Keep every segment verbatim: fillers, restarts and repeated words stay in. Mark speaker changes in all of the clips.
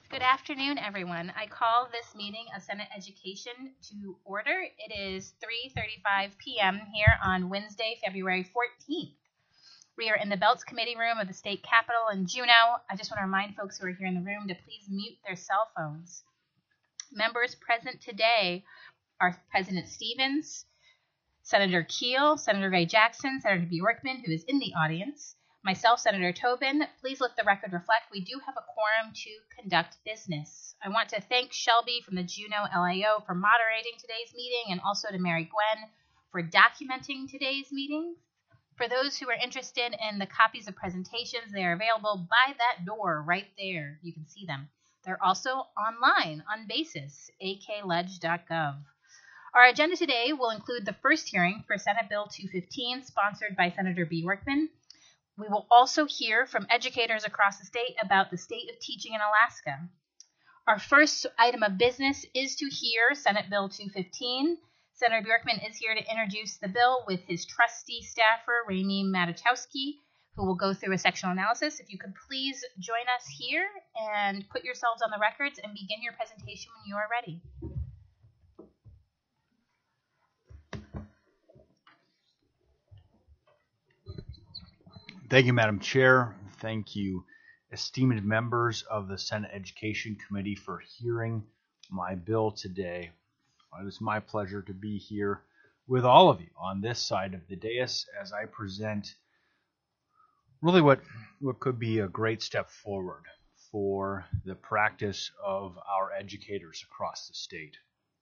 Speaker 1: Good afternoon, everyone. I call this meeting of Senate Education to order. It is three thirty-five p.m. here on Wednesday, February fourteenth. We are in the Belts Committee Room of the State Capitol in Juneau. I just want to remind folks who are here in the room to please mute their cell phones. Members present today are President Stevens, Senator Keel, Senator Ray Jackson, Senator Bjorkman, who is in the audience, myself, Senator Tobin. Please let the record reflect we do have a quorum to conduct business. I want to thank Shelby from the Juneau L A O for moderating today's meeting, and also to Mary Gwen for documenting today's meeting. For those who are interested in the copies of presentations, they are available by that door right there. You can see them. They're also online on Basis, a k ledge dot gov. Our agenda today will include the first hearing for Senate Bill two fifteen, sponsored by Senator Bjorkman. We will also hear from educators across the state about the state of teaching in Alaska. Our first item of business is to hear Senate Bill two fifteen. Senator Bjorkman is here to introduce the bill with his trusty staffer, Rami Matachowski, who will go through a sectional analysis. If you could please join us here and put yourselves on the records and begin your presentation when you are ready.
Speaker 2: Thank you, Madam Chair. Thank you, esteemed members of the Senate Education Committee, for hearing my bill today. It is my pleasure to be here with all of you on this side of the dais as I present really what, what could be a great step forward for the practice of our educators across the state.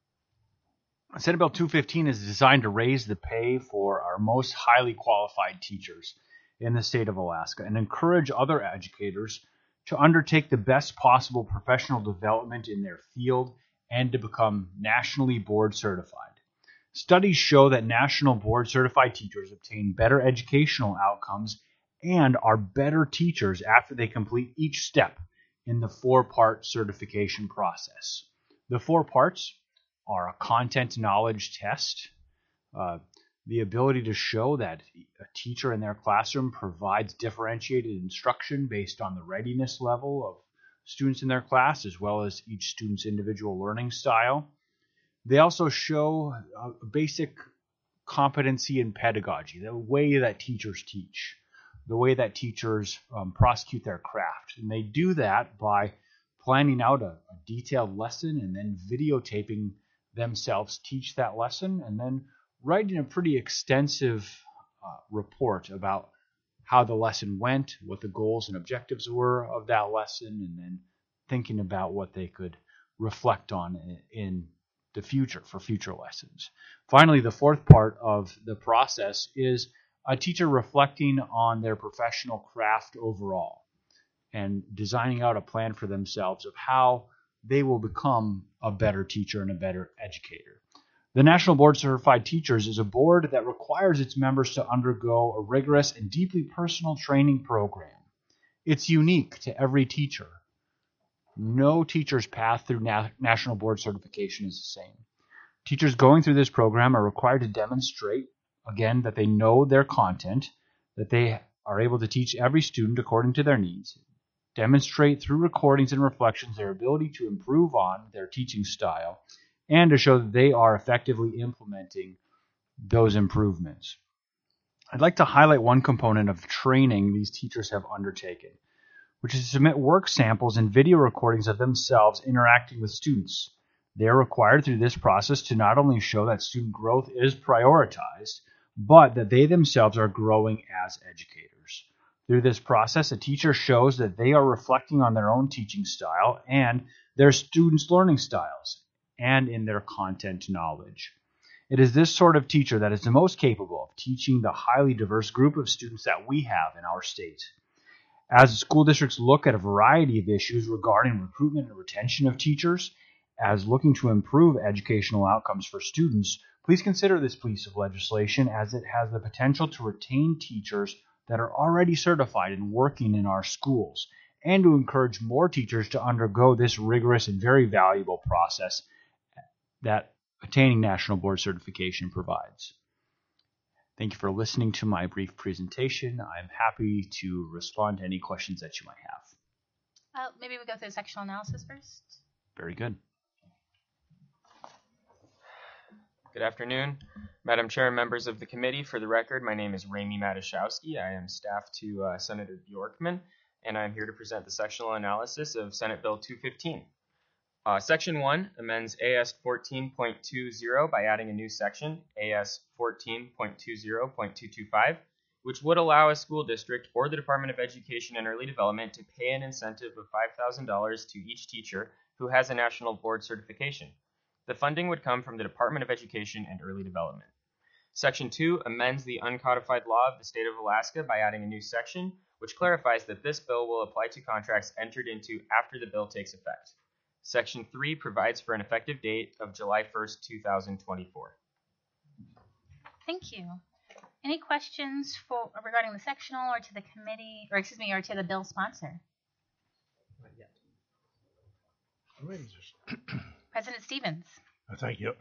Speaker 2: Senate Bill two fifteen is designed to raise the pay for our most highly qualified teachers in the state of Alaska and encourage other educators to undertake the best possible professional development in their field and to become nationally board certified. Studies show that national board certified teachers obtain better educational outcomes and are better teachers after they complete each step in the four-part certification process. The four parts are a content knowledge test, uh, the ability to show that a teacher in their classroom provides differentiated instruction based on the readiness level of students in their class, as well as each student's individual learning style. They also show a basic competency in pedagogy, the way that teachers teach, the way that teachers um, prosecute their craft. And they do that by planning out a, a detailed lesson and then videotaping themselves teach that lesson, and then writing a pretty extensive uh, report about how the lesson went, what the goals and objectives were of that lesson, and then thinking about what they could reflect on in, in the future for future lessons. Finally, the fourth part of the process is a teacher reflecting on their professional craft overall and designing out a plan for themselves of how they will become a better teacher and a better educator. The National Board Certified Teachers is a board that requires its members to undergo a rigorous and deeply personal training program. It's unique to every teacher. No teacher's path through na- National Board Certification is the same. Teachers going through this program are required to demonstrate, again, that they know their content, that they are able to teach every student according to their needs, demonstrate through recordings and reflections their ability to improve on their teaching style, and to show that they are effectively implementing those improvements. I'd like to highlight one component of training these teachers have undertaken, which is to submit work samples and video recordings of themselves interacting with students. They are required through this process to not only show that student growth is prioritized, but that they themselves are growing as educators. Through this process, a teacher shows that they are reflecting on their own teaching style and their students' learning styles, and in their content knowledge. It is this sort of teacher that is the most capable of teaching the highly diverse group of students that we have in our state. As school districts look at a variety of issues regarding recruitment and retention of teachers, as looking to improve educational outcomes for students, please consider this piece of legislation as it has the potential to retain teachers that are already certified and working in our schools, and to encourage more teachers to undergo this rigorous and very valuable process that attaining National Board Certification provides. Thank you for listening to my brief presentation. I'm happy to respond to any questions that you might have.
Speaker 1: Uh, maybe we go through the sectional analysis first.
Speaker 2: Very good.
Speaker 3: Good afternoon, Madam Chair and members of the committee. For the record, my name is Ramy Matuszewski. I am staff to uh, Senator Bjorkman, and I'm here to present the sectional analysis of Senate Bill two fifteen. Uh, Section one amends A S fourteen point two zero by adding a new section, A S fourteen point two zero point two two five, which would allow a school district or the Department of Education and Early Development to pay an incentive of five thousand dollars to each teacher who has a national board certification. The funding would come from the Department of Education and Early Development. Section two amends the uncodified law of the state of Alaska by adding a new section, which clarifies that this bill will apply to contracts entered into after the bill takes effect. Section three provides for an effective date of July first, two thousand twenty-four.
Speaker 1: Thank you. Any questions for regarding the sectional or to the committee, or excuse me, or to the bill sponsor?
Speaker 4: Not yet. Alrighty, just
Speaker 1: President Stevens.
Speaker 4: Uh, Thank you.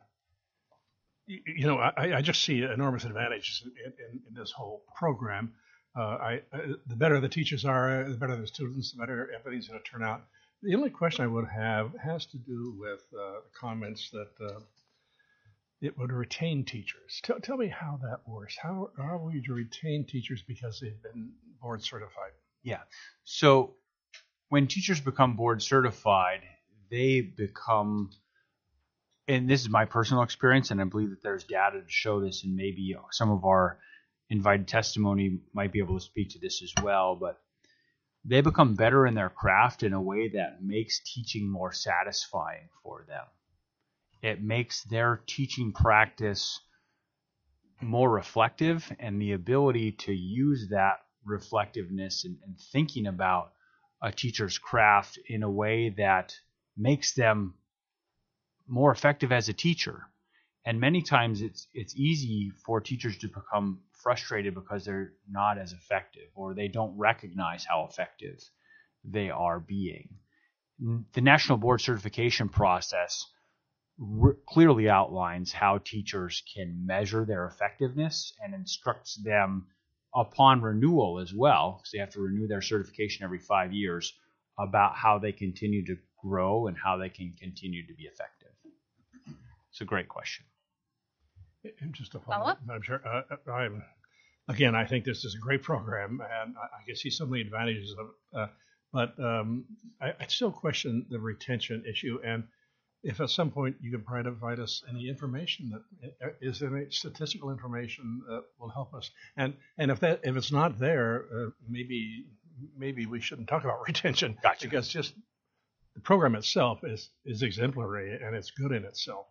Speaker 4: you. You know, I, I just see enormous advantages in, in, in this whole program. Uh, I, uh, the better the teachers are, the better the students, the better everything's going to turn out. The only question I would have has to do with uh, comments that uh, it would retain teachers. Tell, tell me how that works. How, how will you retain teachers because they've been board certified?
Speaker 2: Yeah. So when teachers become board certified, they become, and this is my personal experience, and I believe that there's data to show this, and maybe some of our invited testimony might be able to speak to this as well, but they become better in their craft in a way that makes teaching more satisfying for them. It makes their teaching practice more reflective, and the ability to use that reflectiveness and, and thinking about a teacher's craft in a way that makes them more effective as a teacher. And many times it's it's easy for teachers to become frustrated because they're not as effective, or they don't recognize how effective they are being. The National Board Certification process r- clearly outlines how teachers can measure their effectiveness and instructs them upon renewal as well, because they have to renew their certification every five years, about how they continue to grow and how they can continue to be effective. It's a great question.
Speaker 4: And just a
Speaker 1: Follow
Speaker 4: follow-up,
Speaker 1: up?
Speaker 4: Madam Chair. Uh, I'm, again, I think this is a great program, and I, I can see some of the advantages of it. Uh, but um, I, I still question the retention issue. And if at some point you could provide us any information that is there any statistical information that will help us. And and if that if it's not there, uh, maybe maybe we shouldn't talk about retention.
Speaker 2: Gotcha.
Speaker 4: Because just the program itself is is exemplary and it's good in itself.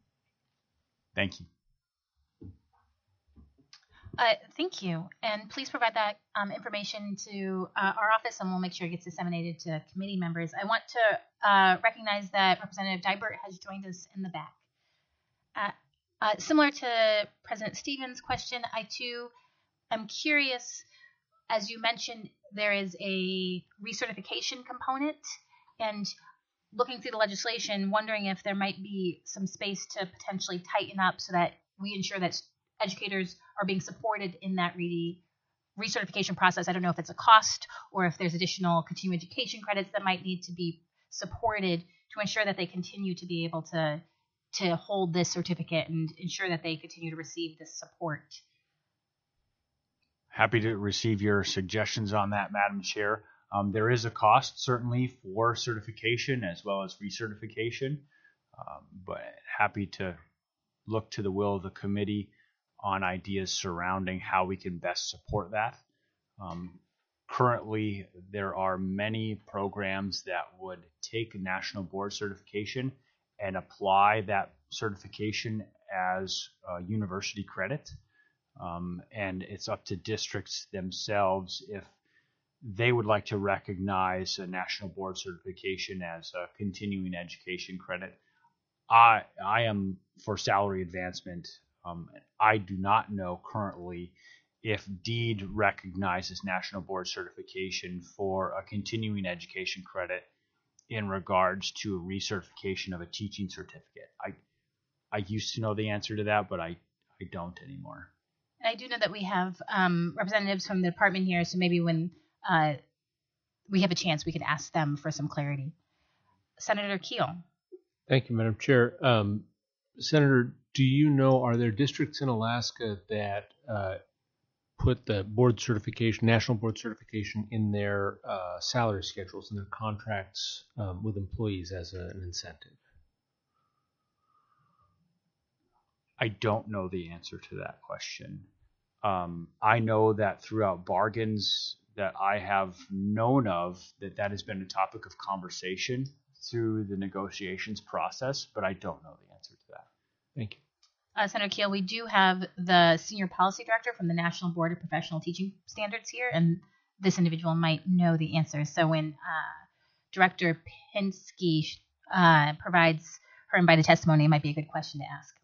Speaker 2: Thank you.
Speaker 1: Uh, thank you. And please provide that um, information to uh, our office, and we'll make sure it gets disseminated to committee members. I want to uh, recognize that Representative Dybert has joined us in the back. Uh, uh, similar to President Stevens' question, I too am curious, as you mentioned, there is a recertification component, and looking through the legislation, wondering if there might be some space to potentially tighten up so that we ensure that educators are being supported in that re- recertification process. I don't know if it's a cost or if there's additional continuing education credits that might need to be supported to ensure that they continue to be able to to hold this certificate and ensure that they continue to receive this support.
Speaker 2: Happy to receive your suggestions on that, Madam Chair. Um, there is a cost, certainly, for certification as well as recertification, um, but happy to look to the will of the committee on ideas surrounding how we can best support that. Um, currently, there are many programs that would take national board certification and apply that certification as a university credit. Um, and it's up to districts themselves if they would like to recognize a national board certification as a continuing education credit. I I am for salary advancement. Um, I do not know currently if DEED recognizes national board certification for a continuing education credit in regards to a recertification of a teaching certificate. I I used to know the answer to that, but I, I don't anymore.
Speaker 1: And I do know that we have um, representatives from the department here, so maybe when uh, we have a chance, we could ask them for some clarity. Senator Keel.
Speaker 5: Thank you, Madam Chair. Um, Senator, do you know, are there districts in Alaska that uh, put the board certification, national board certification in their uh, salary schedules and their contracts um, with employees as a, an incentive?
Speaker 2: I don't know the answer to that question. Um, I know that throughout bargains that I have known of, that that has been a topic of conversation through the negotiations process, but I don't know the answer to that.
Speaker 5: Thank you.
Speaker 1: Uh, Senator Keel, we do have the Senior Policy Director from the National Board of Professional Teaching Standards here, and this individual might know the answer. So when uh, Director Pinsky uh, provides her invited testimony, it might be a good question to ask.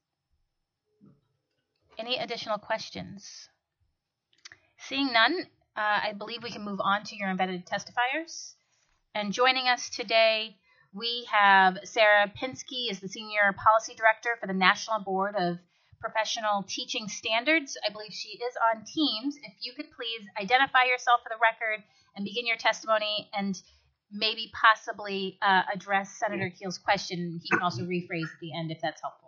Speaker 1: Any additional questions? Seeing none, uh, I believe we can move on to your invited testifiers. And joining us today, we have Sarah Pinsky is the Senior Policy Director for the National Board of Professional Teaching Standards. I believe she is on Teams. If you could please identify yourself for the record and begin your testimony, and maybe possibly uh, address Senator Keel's question. He can also rephrase at the end if that's helpful.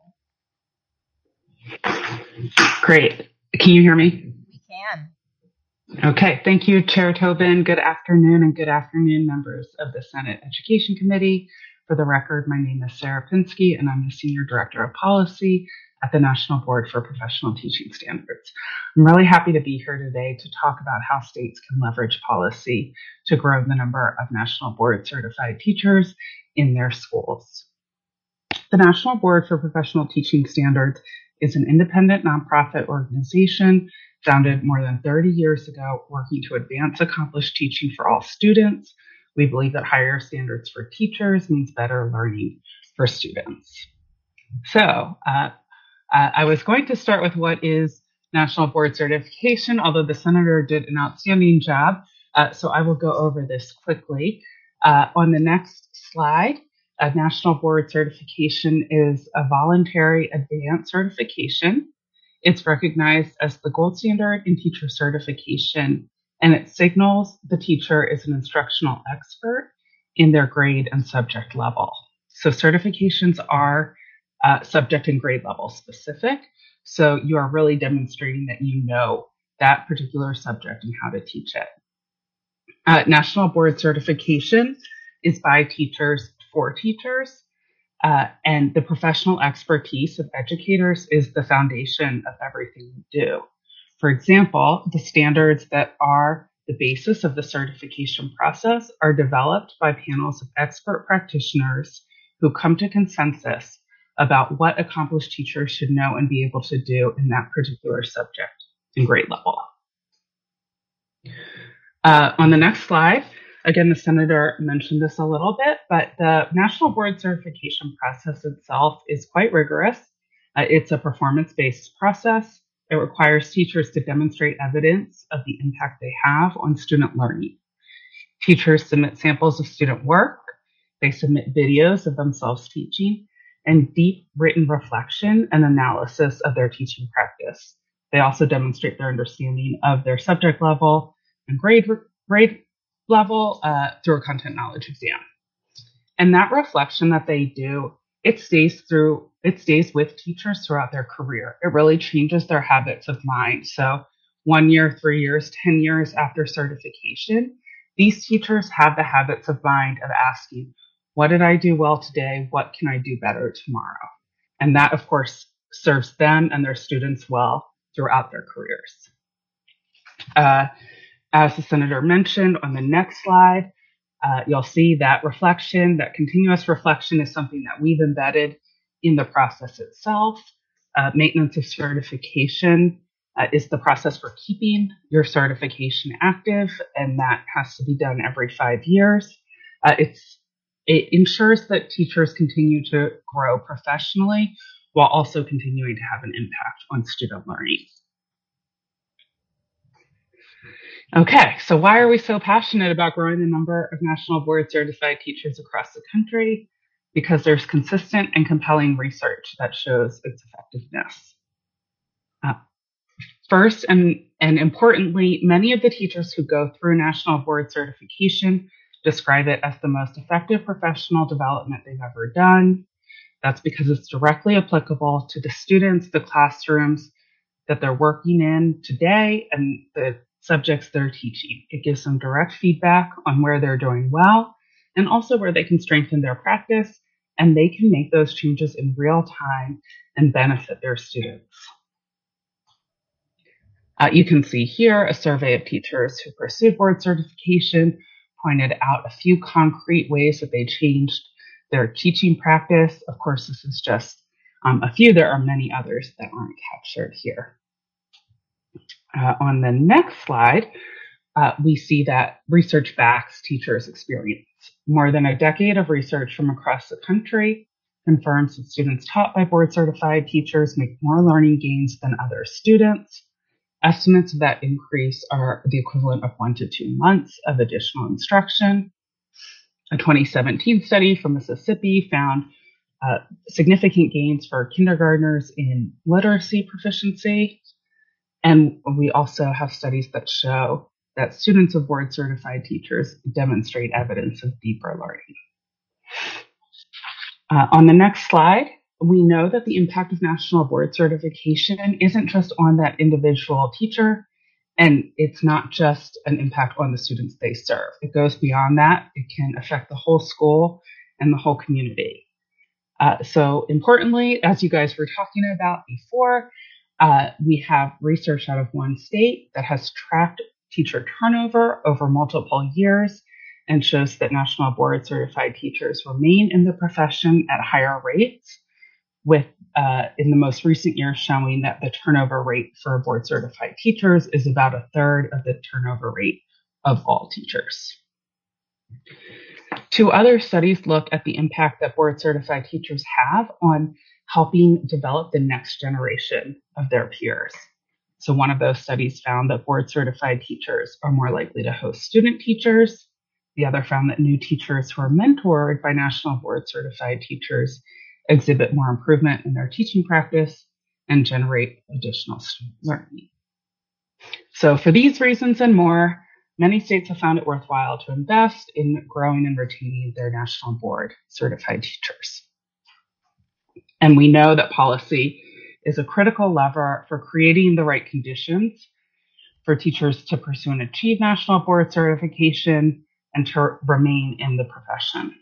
Speaker 6: Great. Can you hear me?
Speaker 1: We can.
Speaker 6: Okay. Thank you, Chair Tobin. Good afternoon, and good afternoon, members of the Senate Education Committee. For the record, my name is Sarah Pinsky, and I'm the Senior Director of Policy at the National Board for Professional Teaching Standards. I'm really happy to be here today to talk about how states can leverage policy to grow the number of National Board certified teachers in their schools. The National Board for Professional Teaching Standards is an independent nonprofit organization founded more than thirty years ago, working to advance accomplished teaching for all students. We believe that higher standards for teachers means better learning for students. So uh, uh, I was going to start with what is National Board Certification, although the Senator did an outstanding job. Uh, so I will go over this quickly. Uh, on the next slide, a National Board Certification is a voluntary advanced certification. It's recognized as the gold standard in teacher certification, and it signals the teacher is an instructional expert in their grade and subject level. So certifications are uh, subject and grade level specific. So you are really demonstrating that you know that particular subject and how to teach it. Uh, National Board Certification is by teachers for teachers. Uh, and the professional expertise of educators is the foundation of everything we do. For example, the standards that are the basis of the certification process are developed by panels of expert practitioners who come to consensus about what accomplished teachers should know and be able to do in that particular subject and grade level. Uh, on the next slide, again, the Senator mentioned this a little bit, but the National Board Certification process itself is quite rigorous. Uh, it's a performance-based process. It requires teachers to demonstrate evidence of the impact they have on student learning. Teachers submit samples of student work. They submit videos of themselves teaching and deep written reflection and analysis of their teaching practice. They also demonstrate their understanding of their subject level and grade, grade level uh, through a content knowledge exam. And that reflection that they do, it stays through, it stays with teachers throughout their career. It really changes their habits of mind. So one year, three years, ten years after certification, these teachers have the habits of mind of asking, what did I do well today? What can I do better tomorrow? And that, of course, serves them and their students well throughout their careers. Uh, As the Senator mentioned on the next slide, uh, you'll see that reflection, that continuous reflection is something that we've embedded in the process itself. Uh, maintenance of certification uh, is the process for keeping your certification active, and that has to be done every five years. Uh, it's, it ensures that teachers continue to grow professionally while also continuing to have an impact on student learning. Okay, so why are we so passionate about growing the number of National Board certified teachers across the country? Because there's consistent and compelling research that shows its effectiveness. Uh, first, and, and importantly, many of the teachers who go through National Board certification describe it as the most effective professional development they've ever done. That's because it's directly applicable to the students, the classrooms that they're working in today, and the subjects they're teaching. It gives them direct feedback on where they're doing well and also where they can strengthen their practice, and they can make those changes in real time and benefit their students. Uh, you can see here a survey of teachers who pursued board certification pointed out a few concrete ways that they changed their teaching practice. Of course, this is just um, a few. There are many others that aren't captured here. Uh, on the next slide, uh, we see that research backs teachers' experience. More than a decade of research from across the country confirms that students taught by board-certified teachers make more learning gains than other students. Estimates of that increase are the equivalent of one to two months of additional instruction. A twenty seventeen study from Mississippi found uh, significant gains for kindergartners in literacy proficiency. And we also have studies that show that students of board-certified teachers demonstrate evidence of deeper learning. Uh, on the next slide, we know that the impact of national board certification isn't just on that individual teacher, and it's not just an impact on the students they serve. It goes beyond that. It can affect the whole school and the whole community. Uh, so importantly, as you guys were talking about before, uh, we have research out of one state that has tracked teacher turnover over multiple years and shows that national board certified teachers remain in the profession at higher rates, with uh, in the most recent years showing that the turnover rate for board certified teachers is about a third of the turnover rate of all teachers. Two other studies look at the impact that board certified teachers have on helping develop the next generation of their peers. So one of those studies found that board certified teachers are more likely to host student teachers. The other found that new teachers who are mentored by national board certified teachers exhibit more improvement in their teaching practice and generate additional student learning. So for these reasons and more, many states have found it worthwhile to invest in growing and retaining their national board certified teachers. And we know that policy is a critical lever for creating the right conditions for teachers to pursue and achieve national board certification and to remain in the profession.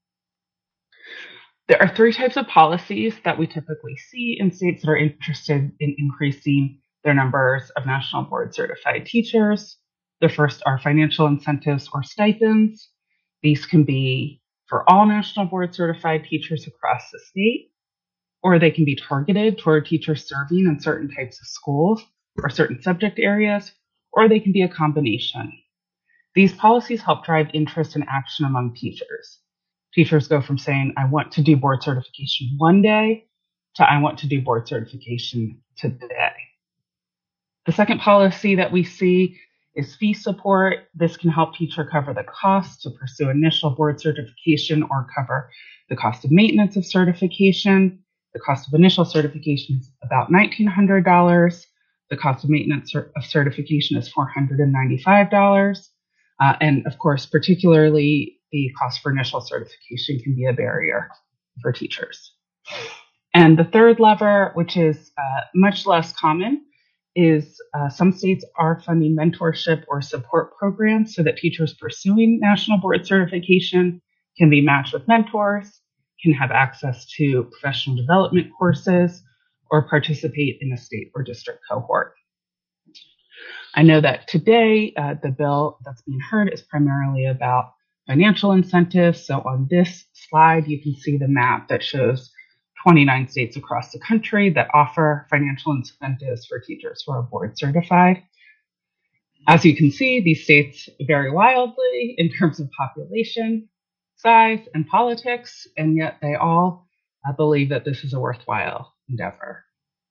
Speaker 6: There are three types of policies that we typically see in states that are interested in increasing their numbers of national board certified teachers. The first are financial incentives or stipends. These can be for all national board certified teachers across the state, or they can be targeted toward teachers serving in certain types of schools or certain subject areas, or they can be a combination. These policies help drive interest and action among teachers. Teachers go from saying, I want to do board certification one day, to I want to do board certification today. The second policy that we see is fee support. This can help teacher cover the cost to pursue initial board certification or cover the cost of maintenance of certification. The cost of initial certification is about nineteen hundred dollars. The cost of maintenance of certification is four hundred ninety-five dollars. Uh, and of course, particularly the cost for initial certification can be a barrier for teachers. And the third lever, which is uh, much less common, is uh, some states are funding mentorship or support programs so that teachers pursuing national board certification can be matched with mentors, can have access to professional development courses, or participate in a state or district cohort. I know that today uh, the bill that's being heard is primarily about financial incentives. So on this slide, you can see the map that shows twenty-nine states across the country that offer financial incentives for teachers who are board certified. As you can see, these states vary wildly in terms of population, size, and politics, and yet they all uh, believe that this is a worthwhile endeavor.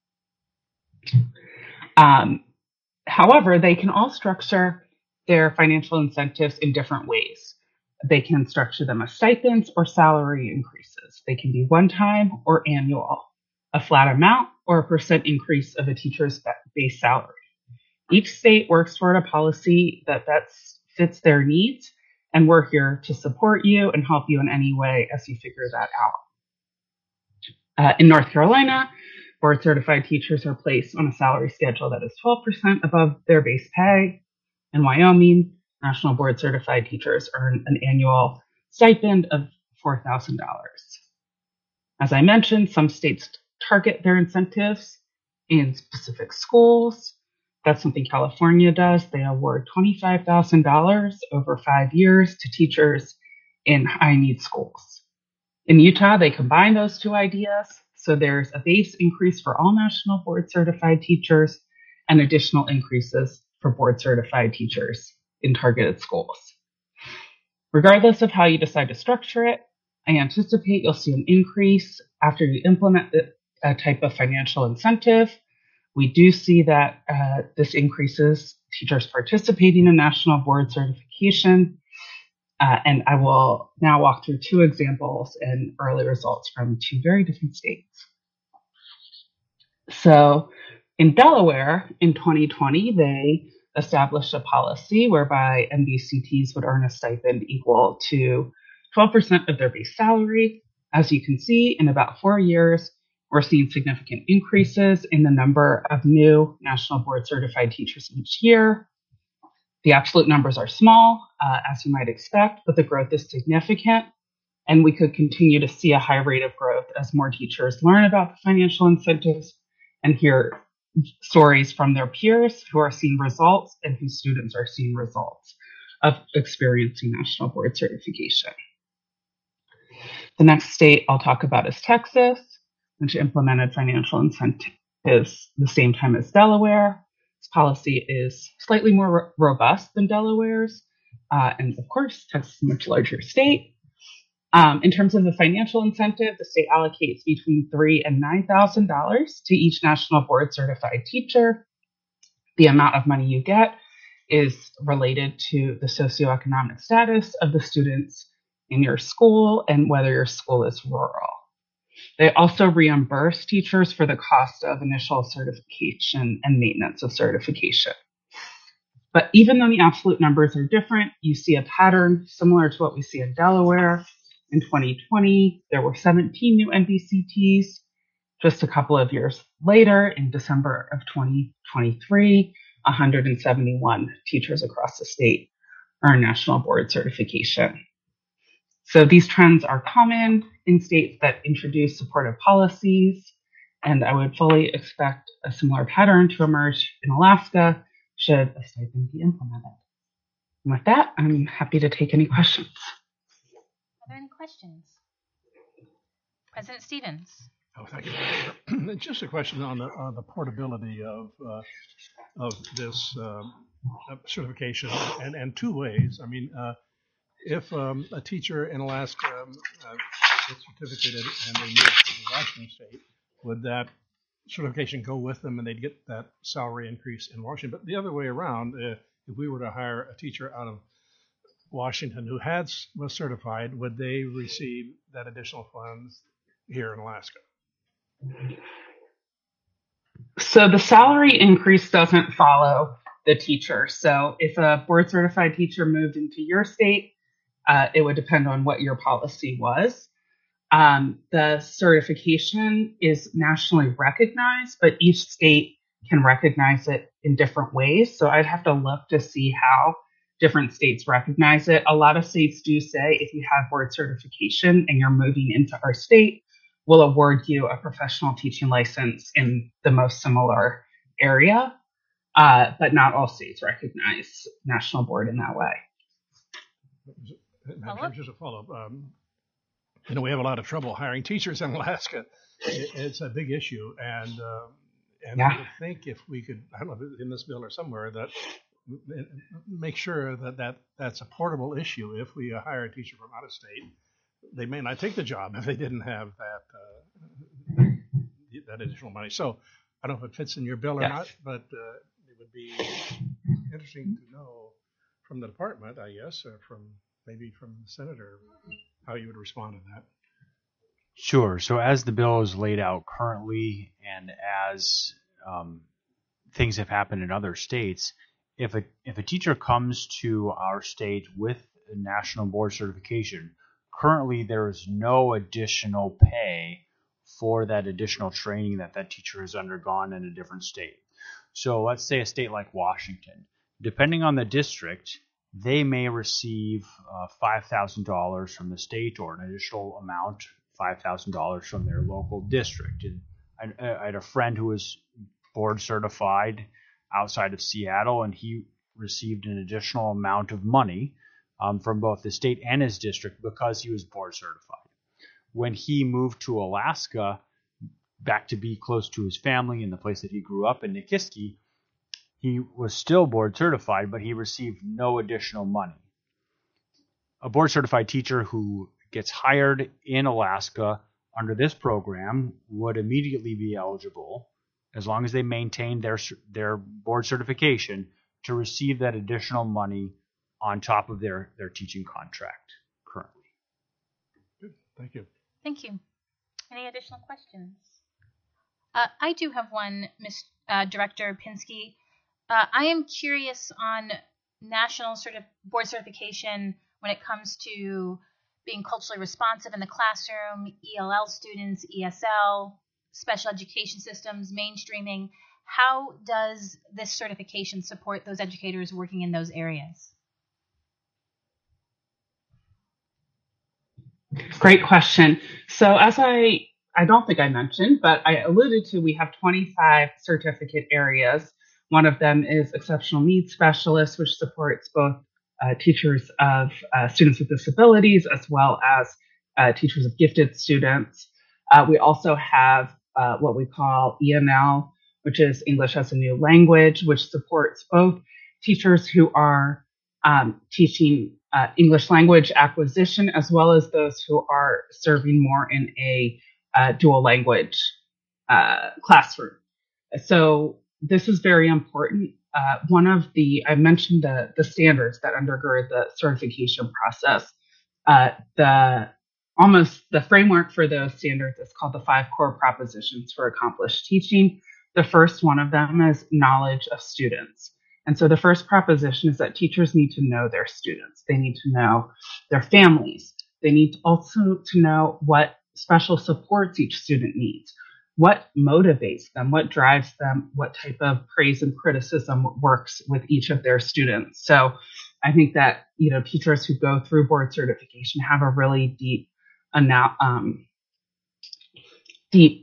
Speaker 6: Um, however, they can all structure their financial incentives in different ways. They can structure them as stipends or salary increases. They can be one-time or annual, a flat amount, or a percent increase of a teacher's base salary. Each state works toward a policy that best fits their needs and we're here to support you and help you in any way as you figure that out. Uh, in North Carolina, board certified teachers are placed on a salary schedule that is twelve percent above their base pay. In Wyoming, national board certified teachers earn an annual stipend of four thousand dollars. As I mentioned, some states target their incentives in specific schools. That's something California does. They award twenty-five thousand dollars over five years to teachers in high-need schools. In Utah, they combine those two ideas. So there's a base increase for all national board certified teachers and additional increases for board certified teachers in targeted schools. Regardless of how you decide to structure it, I anticipate you'll see an increase after you implement a type of financial incentive. We do see that uh, this increases teachers participating in national board certification. Uh, and I will now walk through two examples and early results from two very different states. So in Delaware, in twenty twenty, they established a policy whereby M B C Ts would earn a stipend equal to twelve percent of their base salary. As you can see, in about four years, we're seeing significant increases in the number of new national board certified teachers each year. The absolute numbers are small, uh, as you might expect, but the growth is significant, and we could continue to see a high rate of growth as more teachers learn about the financial incentives and hear stories from their peers who are seeing results and whose students are seeing results of experiencing national board certification. The next state I'll talk about is Texas, which implemented financial incentives the same time as Delaware. This policy is slightly more ro- robust than Delaware's, uh, and of course, Texas is a much larger state. Um, in terms of the financial incentive, the state allocates between three thousand dollars and nine thousand dollars to each national board certified teacher. The amount of money you get is related to the socioeconomic status of the students in your school and whether your school is rural. They also reimburse teachers for the cost of initial certification and maintenance of certification. But even though the absolute numbers are different, you see a pattern similar to what we see in Delaware. In twenty twenty, there were seventeen new N B C Ts. Just a couple of years later, in December of twenty twenty-three, one hundred seventy-one teachers across the state earn national board certification. So these trends are common in states that introduce supportive policies, and I would fully expect a similar pattern to emerge in Alaska should a stipend be implemented. And with that, I'm happy to take any questions.
Speaker 1: Are there any questions? President Stevens.
Speaker 4: Oh, thank you. Just a question on the on the portability of uh, of this uh, certification, and and two ways. I mean, uh, if um, a teacher in Alaska um, uh, gets certificated and they move to the Washington state, would that certification go with them and they'd get that salary increase in Washington? But the other way around, uh, if we were to hire a teacher out of Washington who had was certified, would they receive that additional funds here in Alaska?
Speaker 6: So the salary increase doesn't follow the teacher. So if a board certified teacher moved into your state, uh, it would depend on what your policy was. Um, the certification is nationally recognized, but each state can recognize it in different ways. So I'd have to look to see how different states recognize it. A lot of states do say if you have board certification and you're moving into our state, we'll award you a professional teaching license in the most similar area. Uh, but not all states recognize national board in that way.
Speaker 1: Follow-up?
Speaker 4: Just a follow-up. Um, you know, we have a lot of trouble hiring teachers in Alaska. It, it's a big issue, and uh, and
Speaker 6: Yeah.
Speaker 4: I would think if we could, I don't know, in this bill or somewhere, that make sure that, that that's a portable issue. If we uh, hire a teacher from out of state, they may not take the job if they didn't have that uh, that additional money. So I don't know if it fits in your bill or
Speaker 6: Yeah.
Speaker 4: not, but uh, it would be interesting to know from the department, I guess, or from maybe from the senator, how you would respond to that.
Speaker 2: Sure. So as the bill is laid out currently, and as um, things have happened in other states, if a if a teacher comes to our state with national board certification. Currently, there is no additional pay for that additional training that that teacher has undergone in a different state. So let's say a state like Washington. Depending on the district, they may receive uh, five thousand dollars from the state or an additional amount, five thousand dollars from their local district. And I, I had a friend who was board certified outside of Seattle, and he received an additional amount of money um, from both the state and his district because he was board certified. When he moved to Alaska, back to be close to his family in the place that he grew up in, Nikiski, he was still board certified, but he received no additional money. A board certified teacher who gets hired in Alaska under this program would immediately be eligible, as long as they maintain their their board certification, to receive that additional money on top of their, their teaching contract currently.
Speaker 4: Good. Thank you.
Speaker 1: Thank you. Any additional questions? Uh, I do have one, Miz Uh, Director Pinsky. Uh, I am curious on national sort of board certification when it comes to being culturally responsive in the classroom, E L L students, E S L, special education systems, mainstreaming. How does this certification support those educators working in those areas?
Speaker 6: Great question. So as I, I don't think I mentioned, but I alluded to, we have twenty-five certificate areas. One of them is exceptional needs specialist, which supports both uh, teachers of uh, students with disabilities as well as uh, teachers of gifted students. Uh, we also have uh, what we call E N L, which is English as a New Language, which supports both teachers who are um, teaching uh, English language acquisition, as well as those who are serving more in a uh, dual language uh, classroom. So this is very important. Uh, one of the, I mentioned the, the standards that undergird the certification process. Uh, the almost the framework for those standards is called the five core propositions for accomplished teaching. The first one of them is knowledge of students. And so the first proposition is that teachers need to know their students. They need to know their families. They need also to know what special supports each student needs, what motivates them, what drives them, what type of praise and criticism works with each of their students. So I think that, you know, teachers who go through board certification have a really deep, um, deep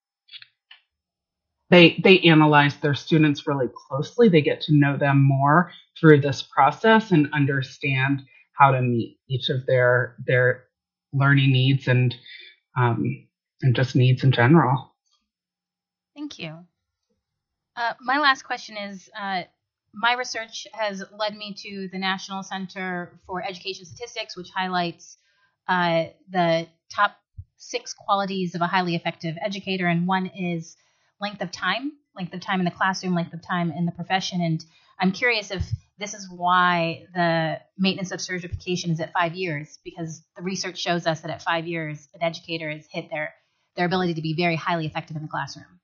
Speaker 6: They they analyze their students really closely. They get to know them more through this process and understand how to meet each of their their learning needs and um, and just needs in general.
Speaker 1: Thank you. Uh, my last question is, uh, my research has led me to the National Center for Education Statistics, which highlights uh, the top six qualities of a highly effective educator, and one is length of time, length of time in the classroom, length of time in the profession. And I'm curious if this is why the maintenance of certification is at five years, because the research shows us that at five years, an educator has hit their, their ability to be very highly effective in the classroom.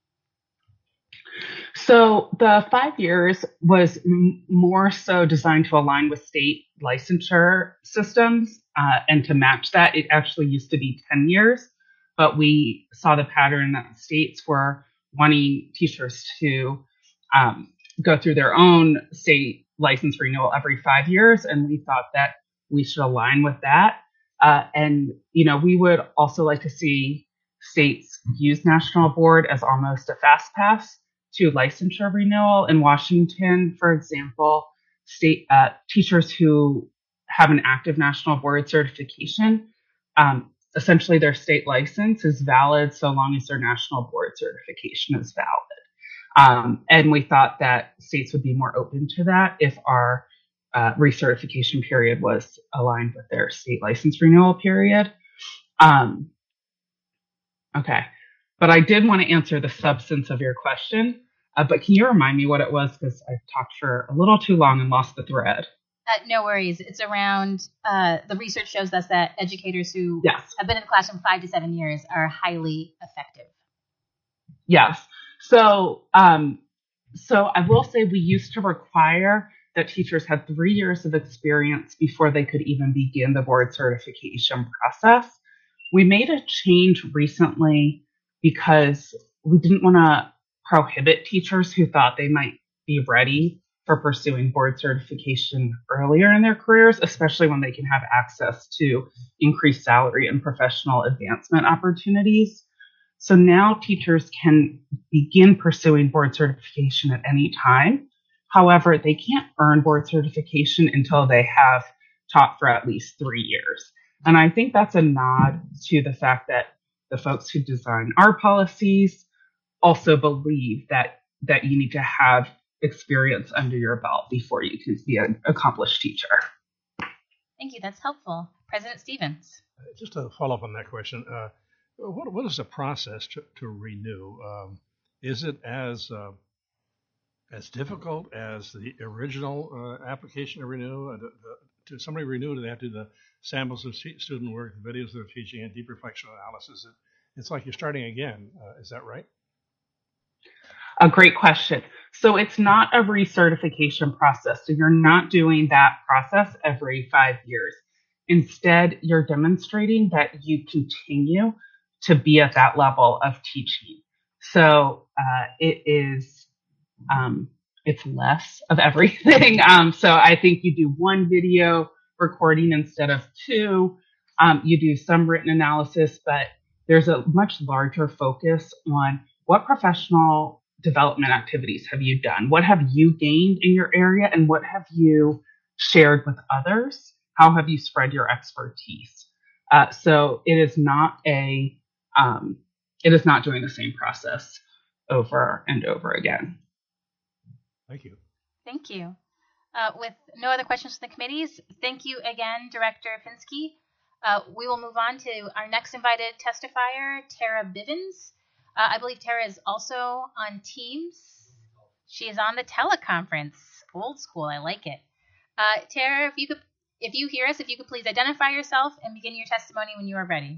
Speaker 6: So the five years was m- more so designed to align with state licensure systems, uh, and to match that. It actually used to be ten years. But we saw the pattern that states were wanting teachers to um, go through their own state license renewal every five years. And we thought that we should align with that. Uh, and, you know, we would also like to see states use National Board as almost a fast pass to licensure renewal. In Washington, for example, state uh, teachers who have an active National Board certification, um, essentially their state license is valid so long as their national board certification is valid. Um, and we thought that states would be more open to that if our uh, recertification period was aligned with their state license renewal period. Um, okay. But I did want to answer the substance of your question. Uh, but can you remind me what it was? Because I've talked for a little too long and lost the thread.
Speaker 1: Uh, no worries. It's around, uh, the research shows us that educators who
Speaker 6: yes.
Speaker 1: have been in the classroom five to seven years are highly effective.
Speaker 6: Yes. So, um, so I will say we used to require that teachers had three years of experience before they could even begin the board certification process. We made a change recently because we didn't want to prohibit teachers who thought they might be ready for pursuing board certification earlier in their careers, especially when they can have access to increased salary and professional advancement opportunities. So now teachers can begin pursuing board certification at any time. However, they can't earn board certification until they have taught for at least three years. And I think that's a nod to the fact that the folks who design our policies also believe that, that you need to have experience under your belt before you can be an accomplished teacher.
Speaker 1: Thank you. That's helpful. President Stevens.
Speaker 4: Just to follow up on that question, uh, what, what is the process to, to renew? Um, is it as uh, as difficult as the original uh, application to renew? Uh, the, the, to somebody renew, do they have to do the samples of student work, the videos they're teaching, and deep reflection analysis? It, it's like you're starting again. Uh, is that right?
Speaker 6: A great question. So it's not a recertification process. So you're not doing that process every five years. Instead, you're demonstrating that you continue to be at that level of teaching. So uh, it is, um, it's less of everything. Um, so I think you do one video recording instead of two. Um, you do some written analysis, but there's a much larger focus on what professional development activities have you done? What have you gained in your area, and what have you shared with others? How have you spread your expertise? Uh, so it is not a, um, it is not doing the same process over and over again.
Speaker 4: Thank you.
Speaker 1: Thank you. Uh, with no other questions from the committees, thank you again, Director Pinsky. Uh, we will move on to our next invited testifier, Tara Bivens. Uh, I believe Tara is also on Teams. She is on the teleconference. Old school, I like it. Uh, Tara, if you could, if you hear us, if you could please identify yourself and begin your testimony when you are ready.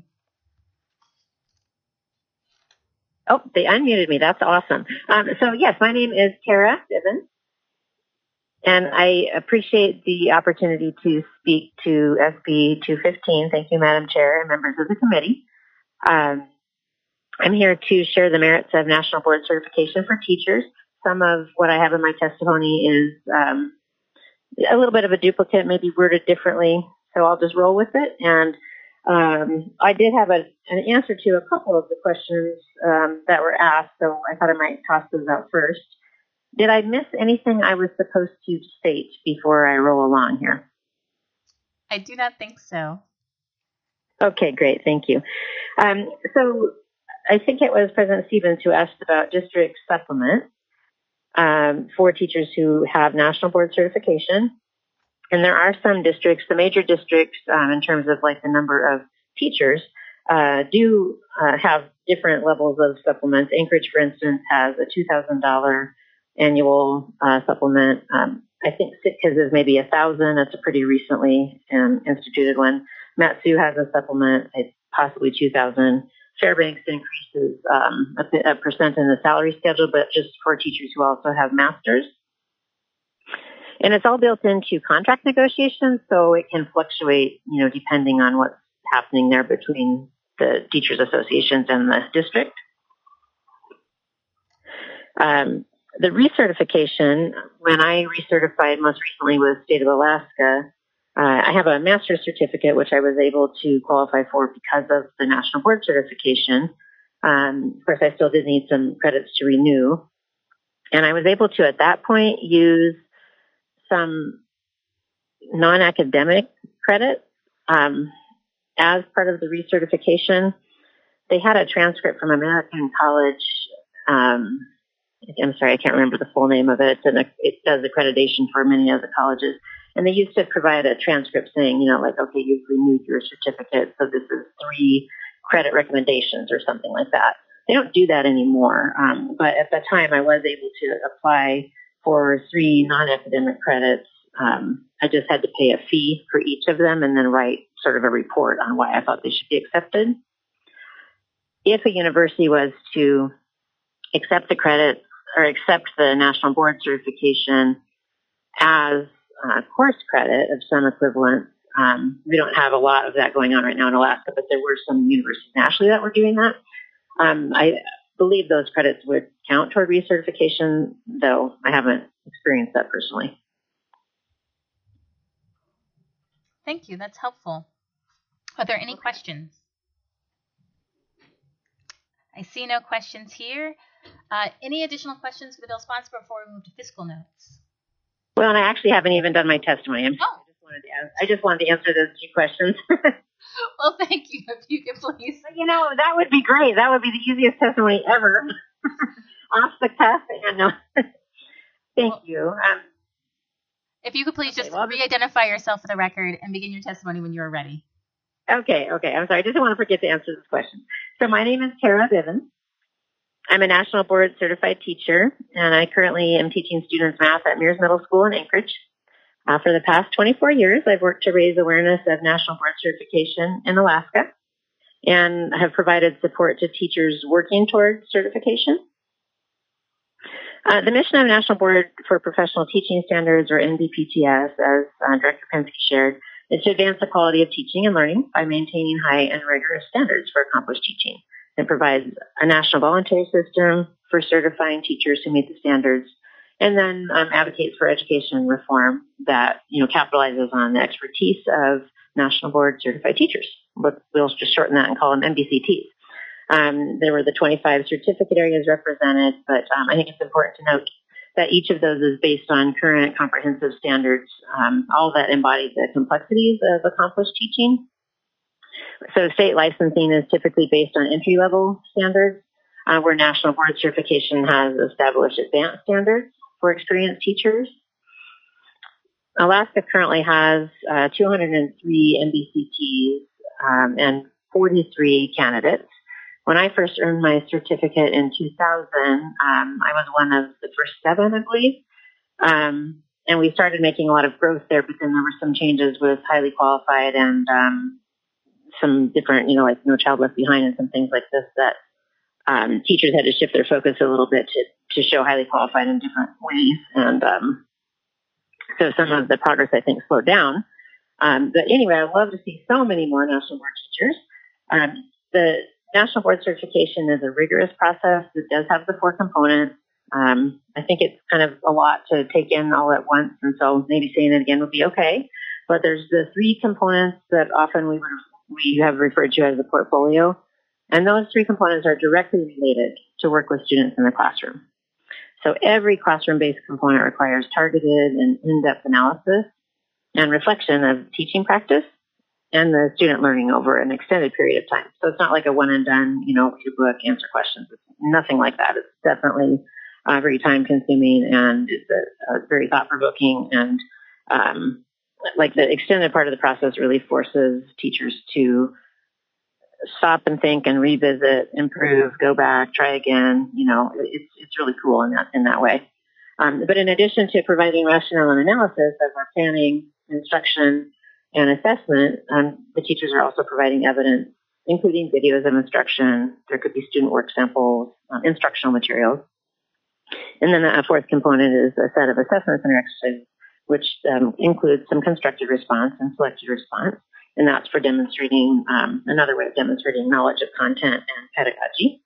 Speaker 7: Oh, they unmuted me. That's awesome. Um, so yes, my name is Tara Bivens, and I appreciate the opportunity to speak to S B two fifteen. Thank you, Madam Chair and members of the committee. Um, I'm here to share the merits of National Board Certification for teachers. Some of what I have in my testimony is um, a little bit of a duplicate, maybe worded differently, so I'll just roll with it. And um, I did have a, an answer to a couple of the questions um, that were asked, so I thought I might toss those out first. Did I miss anything I was supposed to state before I roll along here?
Speaker 1: I do not think so.
Speaker 7: Okay, great. Thank you. Um, so I think it was President Stevens who asked about district supplement um, for teachers who have national board certification. And there are some districts, the major districts, um, in terms of like the number of teachers, uh, do uh, have different levels of supplements. Anchorage, for instance, has a two thousand dollars annual uh, supplement. Um, I think Sitka's is maybe one thousand dollars. That's a pretty recently um, instituted one. Mat-Su has a supplement, it's possibly two thousand dollars. Fairbanks increases um, a, a percent in the salary schedule, but just for teachers who also have masters. And it's all built into contract negotiations, so it can fluctuate, you know, depending on what's happening there between the teachers' associations and the district. Um, the recertification, when I recertified most recently with State of Alaska, Uh, I have a master's certificate, which I was able to qualify for because of the national board certification. Um, of course, I still did need some credits to renew. And I was able to, at that point, use some non-academic credits um, as part of the recertification. They had a transcript from American College. Um, I'm sorry, I can't remember the full name of it. And it does accreditation for many of the colleges. And they used to provide a transcript saying, you know, like, okay, you've renewed your certificate, so this is three credit recommendations or something like that. They don't do that anymore. Um, but at the time, I was able to apply for three non-academic credits. Um, I just had to pay a fee for each of them and then write sort of a report on why I thought they should be accepted. If a university was to accept the credits or accept the national board certification as uh, course credit of some equivalent. Um, we don't have a lot of that going on right now in Alaska, but there were some universities nationally that were doing that. Um, I believe those credits would count toward recertification, though I haven't experienced that personally.
Speaker 1: Thank you. That's helpful. Are there any questions? I see no questions here. Uh, any additional questions for the bill sponsor before we move to fiscal notes?
Speaker 7: Well, and I actually haven't even done my testimony. I'm
Speaker 1: Oh.
Speaker 7: I just wanted to ask, I just wanted to answer those two questions.
Speaker 1: Well, thank you. If you could please.
Speaker 7: You know, that would be great. That would be the easiest testimony ever. Off the cuff. And no. Thank
Speaker 1: Well,
Speaker 7: you. Um,
Speaker 1: If you could please
Speaker 7: Okay,
Speaker 1: just
Speaker 7: well, I'll just-
Speaker 1: re-identify yourself for the record and begin your testimony when you are ready.
Speaker 7: okay, okay. I'm sorry. I didn't want to forget to answer this question. So my name is Tara Bivens. I'm a National Board Certified Teacher, and I currently am teaching students math at Mears Middle School in Anchorage. Uh, for the past twenty-four years, I've worked to raise awareness of National Board Certification in Alaska and have provided support to teachers working towards certification. Uh, the mission of National Board for Professional Teaching Standards, or N B P T S, as uh, Director Penske shared, is to advance the quality of teaching and learning by maintaining high and rigorous standards for accomplished teaching. It provides a national voluntary system for certifying teachers who meet the standards, and then um, advocates for education reform that, you know, capitalizes on the expertise of National Board Certified Teachers. But we'll just shorten that and call them N B C Ts. Um, there were the twenty-five certificate areas represented, but um, I think it's important to note that each of those is based on current comprehensive standards, um, all that embody the complexities of accomplished teaching. So state licensing is typically based on entry-level standards, uh, where National Board Certification has established advanced standards for experienced teachers. Alaska currently has uh, two hundred three N B C Ts um, and forty-three candidates. When I first earned my certificate in two thousand, um, I was one of the first seven, I believe. Um, and we started making a lot of growth there, but then there were some changes with highly qualified and um, some different, you know, like No Child Left Behind and some things like this that um, teachers had to shift their focus a little bit to, to show highly qualified in different ways. And um, so some of the progress, I think, slowed down. Um, but anyway, I'd love to see so many more National Board teachers. Um, the National Board Certification is a rigorous process. It does have the four components. Um, I think it's kind of a lot to take in all at once, and so maybe saying it again would be okay. But there's the three components that often we would we have referred to as the portfolio, and those three components are directly related to work with students in the classroom. So every classroom-based component requires targeted and in-depth analysis and reflection of teaching practice and the student learning over an extended period of time. So it's not like a one and done, you know, your book, answer questions. It's nothing like that. It's definitely uh, very time consuming, and it's a, a very thought provoking, and um, like the extended part of the process really forces teachers to stop and think and revisit, improve, go back, try again. You know, it's it's really cool in that in that way. Um, but in addition to providing rationale and analysis of our planning, instruction, and assessment, um, the teachers are also providing evidence, including videos of instruction. There could be student work samples, um, instructional materials. And then a fourth component is a set of assessment center exercises, which um, includes some constructed response and selected response. And that's for demonstrating, um, another way of demonstrating knowledge of content and pedagogy.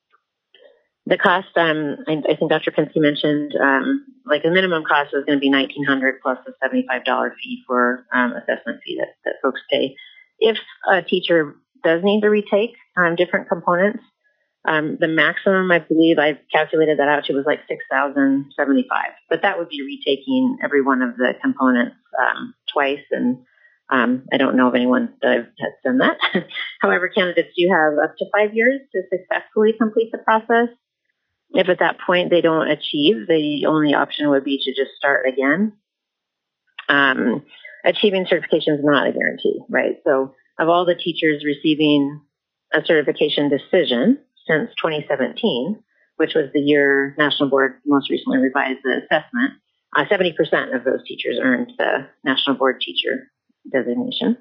Speaker 7: The cost, um, I, I think Doctor Penske mentioned, um, like the minimum cost is going to be nineteen hundred dollars plus a seventy-five dollars fee for um, assessment fee that, that folks pay. If a teacher does need to retake um, different components, um, the maximum, I believe, I've calculated that out to was like six thousand seventy-five dollars. But that would be retaking every one of the components um, twice, and um, I don't know of anyone that has done that. However, candidates do have up to five years to successfully complete the process. If at that point they don't achieve, the only option would be to just start again. Um, achieving certification is not a guarantee, right? So of all the teachers receiving a certification decision since twenty seventeen, which was the year National Board most recently revised the assessment, uh, seventy percent of those teachers earned the National Board Teacher designation.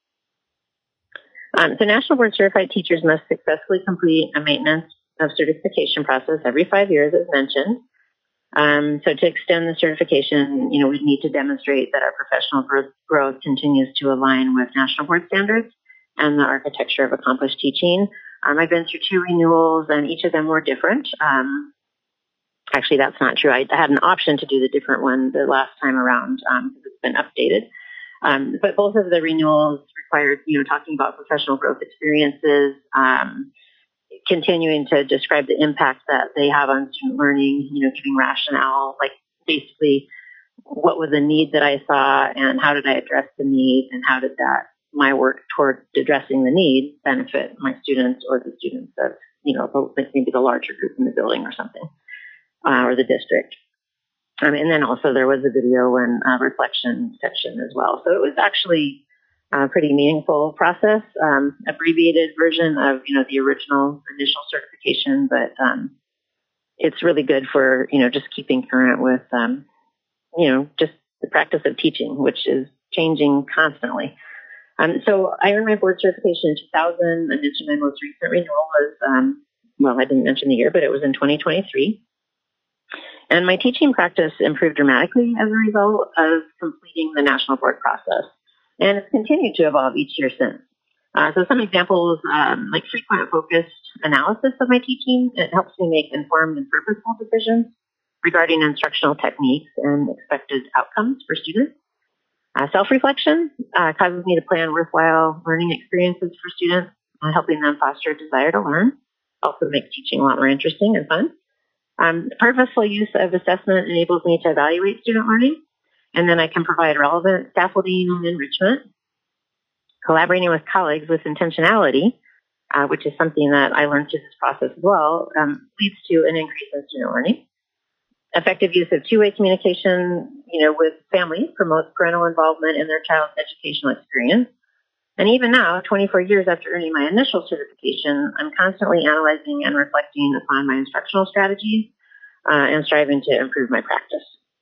Speaker 7: Um, so National Board Certified Teachers must successfully complete a maintenance of certification process every five years, as mentioned. Um, so to extend the certification, you know, we need to demonstrate that our professional growth, growth continues to align with national board standards and the architecture of accomplished teaching. Um, I've been through two renewals, and each of them were different. Um, actually, that's not true. I, I had an option to do the different one the last time around um, because it's been updated. Um, but both of the renewals required, you know, talking about professional growth experiences, um, continuing to describe the impact that they have on student learning, you know, giving rationale, like basically what was the need that I saw and how did I address the need and how did that, my work toward addressing the need, benefit my students or the students of, you know, maybe the larger group in the building or something, uh, or the district. Um, and then also there was a video and uh, reflection section as well. So it was actually a pretty meaningful process, um, abbreviated version of, you know, the original initial certification, but um, it's really good for, you know, just keeping current with, um, you know, just the practice of teaching, which is changing constantly. Um, so I earned my board certification in two thousand. I mentioned my most recent renewal was, um, well, I didn't mention the year, but it was in twenty twenty-three. And my teaching practice improved dramatically as a result of completing the national board process. And it's continued to evolve each year since. Uh, so some examples, um, like frequent focused analysis of my teaching. It helps me make informed and purposeful decisions regarding instructional techniques and expected outcomes for students. Uh, self-reflection uh, causes me to plan worthwhile learning experiences for students, uh, helping them foster a desire to learn. Also makes teaching a lot more interesting and fun. Um, purposeful use of assessment enables me to evaluate student learning, and then I can provide relevant scaffolding and enrichment. Collaborating with colleagues with intentionality, uh, which is something that I learned through this process as well, um, leads to an increase in student learning. Effective use of two-way communication, you know, with families promotes parental involvement in their child's educational experience. And even now, twenty-four years after earning my initial certification, I'm constantly analyzing and reflecting upon my instructional strategies uh, and striving to improve my practice.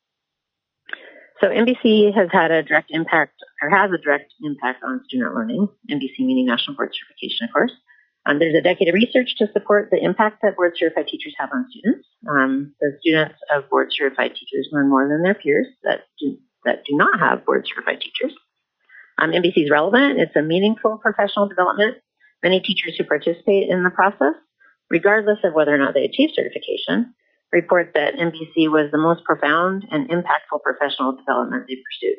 Speaker 7: So N B C has had a direct impact, or has a direct impact on student learning, N B C meaning National Board Certification, of course. Um, there's a decade of research to support the impact that board-certified teachers have on students. Um, the students of board-certified teachers learn more than their peers that do, that do not have board-certified teachers. Um, N B C is relevant. It's a meaningful professional development. Many teachers who participate in the process, regardless of whether or not they achieve certification, report that N B C was the most profound and impactful professional development they pursued.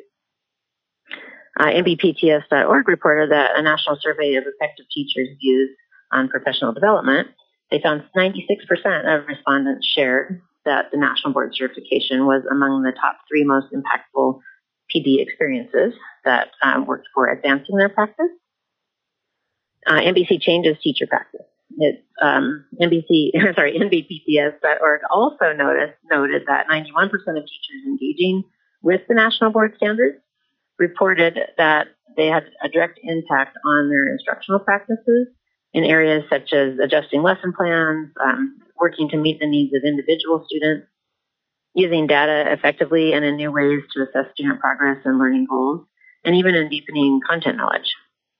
Speaker 7: Uh, N B P T S dot org reported that a national survey of effective teachers' views on professional development, they found ninety-six percent of respondents shared that the National Board Certification was among the top three most impactful P D experiences that um, worked for advancing their practice. Uh, N B C changes teacher practice. It's um, N B C, sorry, N B P T S dot org also noticed, noted that ninety-one percent of teachers engaging with the National Board Standards reported that they had a direct impact on their instructional practices in areas such as adjusting lesson plans, um, working to meet the needs of individual students, using data effectively and in new ways to assess student progress and learning goals, and even in deepening content knowledge.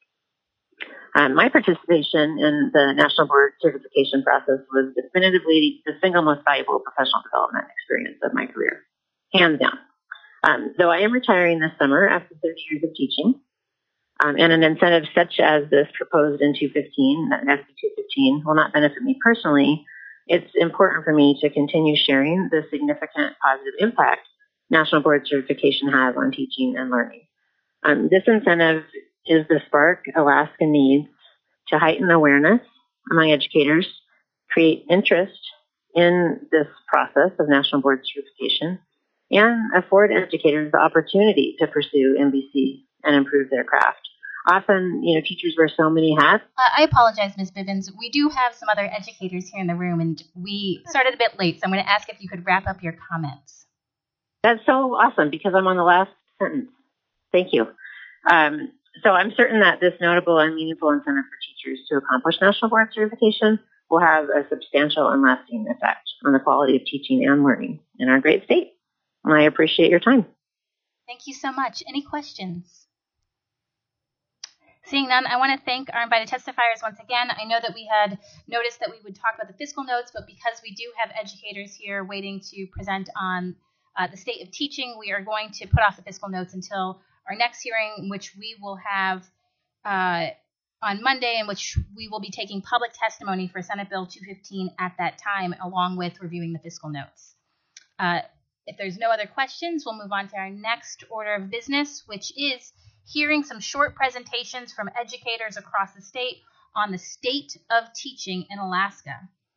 Speaker 7: Um, my participation in the National Board Certification process was definitively the single most valuable professional development experience of my career, hands down. Um, though I am retiring this summer after thirty years of teaching, um, and an incentive such as this proposed in two fifteen, S B two fifteen, will not benefit me personally, it's important for me to continue sharing the significant positive impact National Board Certification has on teaching and learning. Um, this incentive is the spark Alaska needs to heighten awareness among educators, create interest in this process of National Board Certification, and afford educators the opportunity to pursue N B C and improve their craft. Often, you know, teachers wear so many hats.
Speaker 1: Uh, I apologize, Miz Bibbins. We do have some other educators here in the room, and we started a bit late, so I'm going to ask if you could wrap up your comments.
Speaker 7: That's so awesome, because I'm on the last sentence. Thank you. Um, so I'm certain that this notable and meaningful incentive for teachers to accomplish National Board Certification will have a substantial and lasting effect on the quality of teaching and learning in our great state. And I appreciate your time.
Speaker 1: Thank you so much. Any questions? Seeing none, I want to thank our invited testifiers once again. I know that we had noticed that we would talk about the fiscal notes, but because we do have educators here waiting to present on uh, the state of teaching, we are going to put off the fiscal notes until our next hearing, which we will have uh, on Monday, in which we will be taking public testimony for Senate Bill two fifteen at that time, along with reviewing the fiscal notes. Uh, if there's no other questions, we'll move on to our next order of business, which is hearing some short presentations from educators across the state on the state of teaching in Alaska.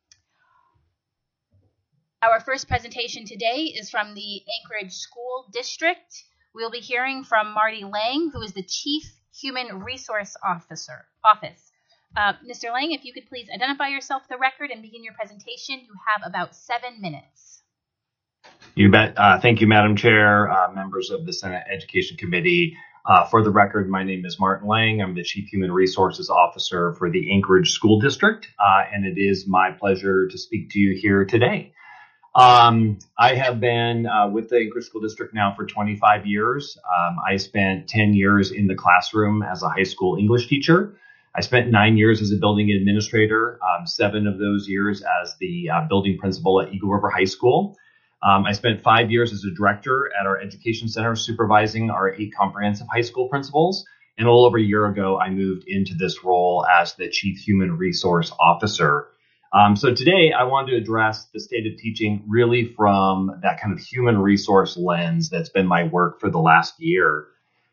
Speaker 1: Our first presentation today is from the Anchorage School District. We'll be hearing from Marty Lang, who is the Chief Human Resource Officer Office. Uh, Mister Lang, if you could please identify yourself for the record and begin your presentation. You have about seven minutes.
Speaker 8: You bet. Uh, thank you, Madam Chair, uh, members of the Senate Education Committee. Uh, for the record, my name is Martin Lang. I'm the Chief Human Resources Officer for the Anchorage School District, uh, and it is my pleasure to speak to you here today. Um, I have been uh, with the Anchorage School District now for twenty-five years. Um, I spent ten years in the classroom as a high school English teacher. I spent nine years as a building administrator, um, seven of those years as the uh, building principal at Eagle River High School. Um, I spent five years as a director at our education center supervising our eight comprehensive high school principals. And a little over a year ago, I moved into this role as the Chief Human Resource Officer. Um, so today I wanted to address the state of teaching really from that kind of human resource lens that's been my work for the last year.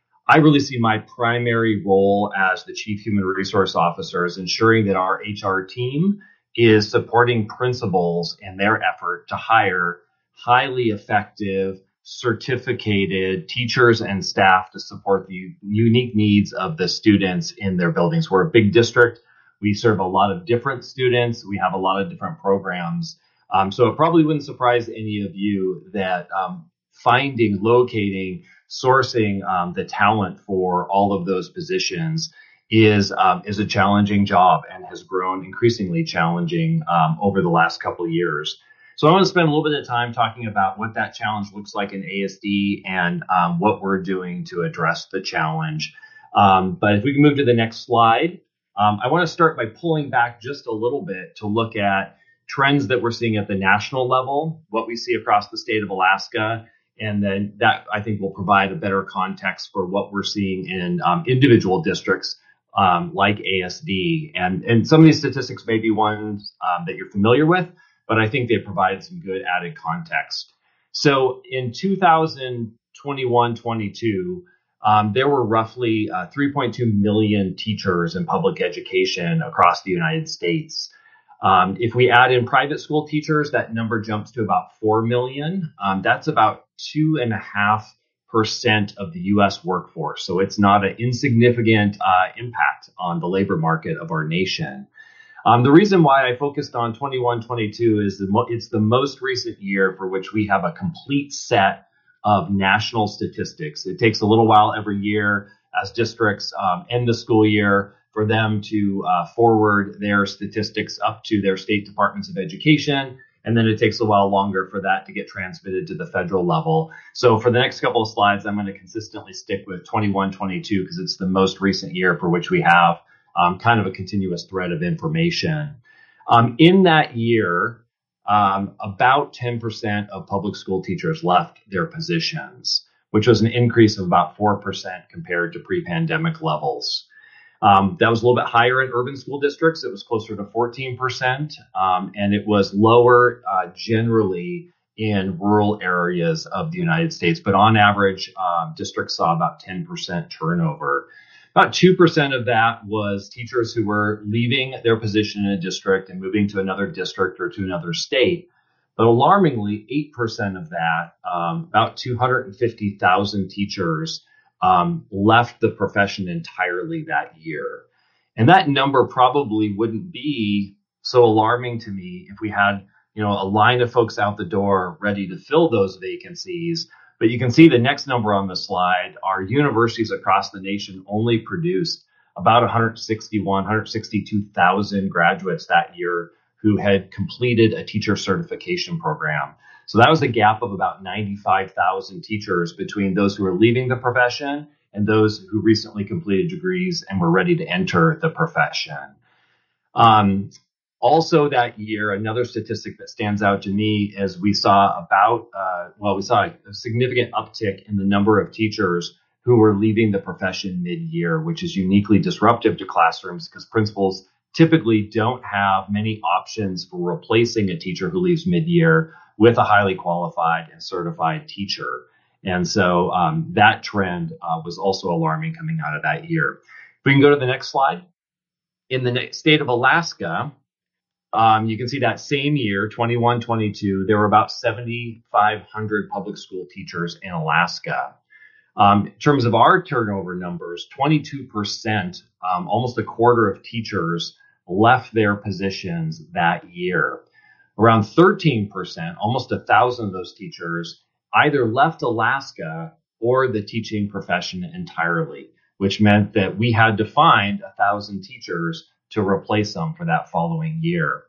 Speaker 8: I really see my primary role as the Chief Human Resource Officer as ensuring that our H R team is supporting principals in their effort to hire highly effective, certificated teachers and staff to support the unique needs of the students in their buildings. We're a big district. We serve a lot of different students. We have a lot of different programs. Um, so it probably wouldn't surprise any of you that um, finding, locating, sourcing um, the talent for all of those positions is um, is a challenging job and has grown increasingly challenging um, over the last couple of years. So I want to spend a little bit of time talking about what that challenge looks like in A S D and um, what we're doing to address the challenge. Um, but if we can move to the next slide. Um, I want to start by pulling back just a little bit to look at trends that we're seeing at the national level, what we see across the state of Alaska, and then that I think will provide a better context for what we're seeing in um, individual districts um, like A S D. And, and some of these statistics may be ones um, that you're familiar with, but I think they provide some good added context. So in two thousand twenty-one twenty-two, Um, there were roughly uh, three point two million teachers in public education across the United States. Um, if we add in private school teachers, that number jumps to about four million. Um, that's about two and a half percent of the U S workforce. So it's not an insignificant uh, impact on the labor market of our nation. Um, the reason why I focused on twenty-one twenty-two is the mo- it's the most recent year for which we have a complete set of national statistics. It takes a little while every year as districts um, end the school year for them to uh, forward their statistics up to their state departments of education. And then it takes a while longer for that to get transmitted to the federal level. So for the next couple of slides, I'm going to consistently stick with twenty-one twenty-two because it's the most recent year for which we have um, kind of a continuous thread of information. Um, in that year, Um, about ten percent of public school teachers left their positions, which was an increase of about four percent compared to pre-pandemic levels. Um, that was a little bit higher in urban school districts. It was closer to fourteen percent, um, and it was lower uh, generally in rural areas of the United States. But on average, um, districts saw about ten percent turnover. About two percent of that was teachers who were leaving their position in a district and moving to another district or to another state. But alarmingly, eight percent of that, um, about two hundred fifty thousand teachers, um, left the profession entirely that year. And that number probably wouldn't be so alarming to me if we had, you know, a line of folks out the door ready to fill those vacancies. But you can see the next number on the slide. Our universities across the nation only produced about one hundred sixty-one, one hundred sixty-two thousand graduates that year who had completed a teacher certification program. So that was a gap of about ninety-five thousand teachers between those who were leaving the profession and those who recently completed degrees and were ready to enter the profession. Um, also that year, another statistic that stands out to me is we saw about, uh, well, we saw a significant uptick in the number of teachers who were leaving the profession mid-year, which is uniquely disruptive to classrooms because principals typically don't have many options for replacing a teacher who leaves mid-year with a highly qualified and certified teacher. And so um, that trend uh, was also alarming coming out of that year. If we can go to the next slide. In the state of Alaska, um, you can see that same year, twenty-one twenty-two, there were about seventy-five hundred public school teachers in Alaska. Um, in terms of our turnover numbers, twenty-two percent, um, almost a quarter of teachers left their positions that year. Around thirteen percent, almost a thousand of those teachers either left Alaska or the teaching profession entirely, which meant that we had to find a thousand teachers to replace them for that following year.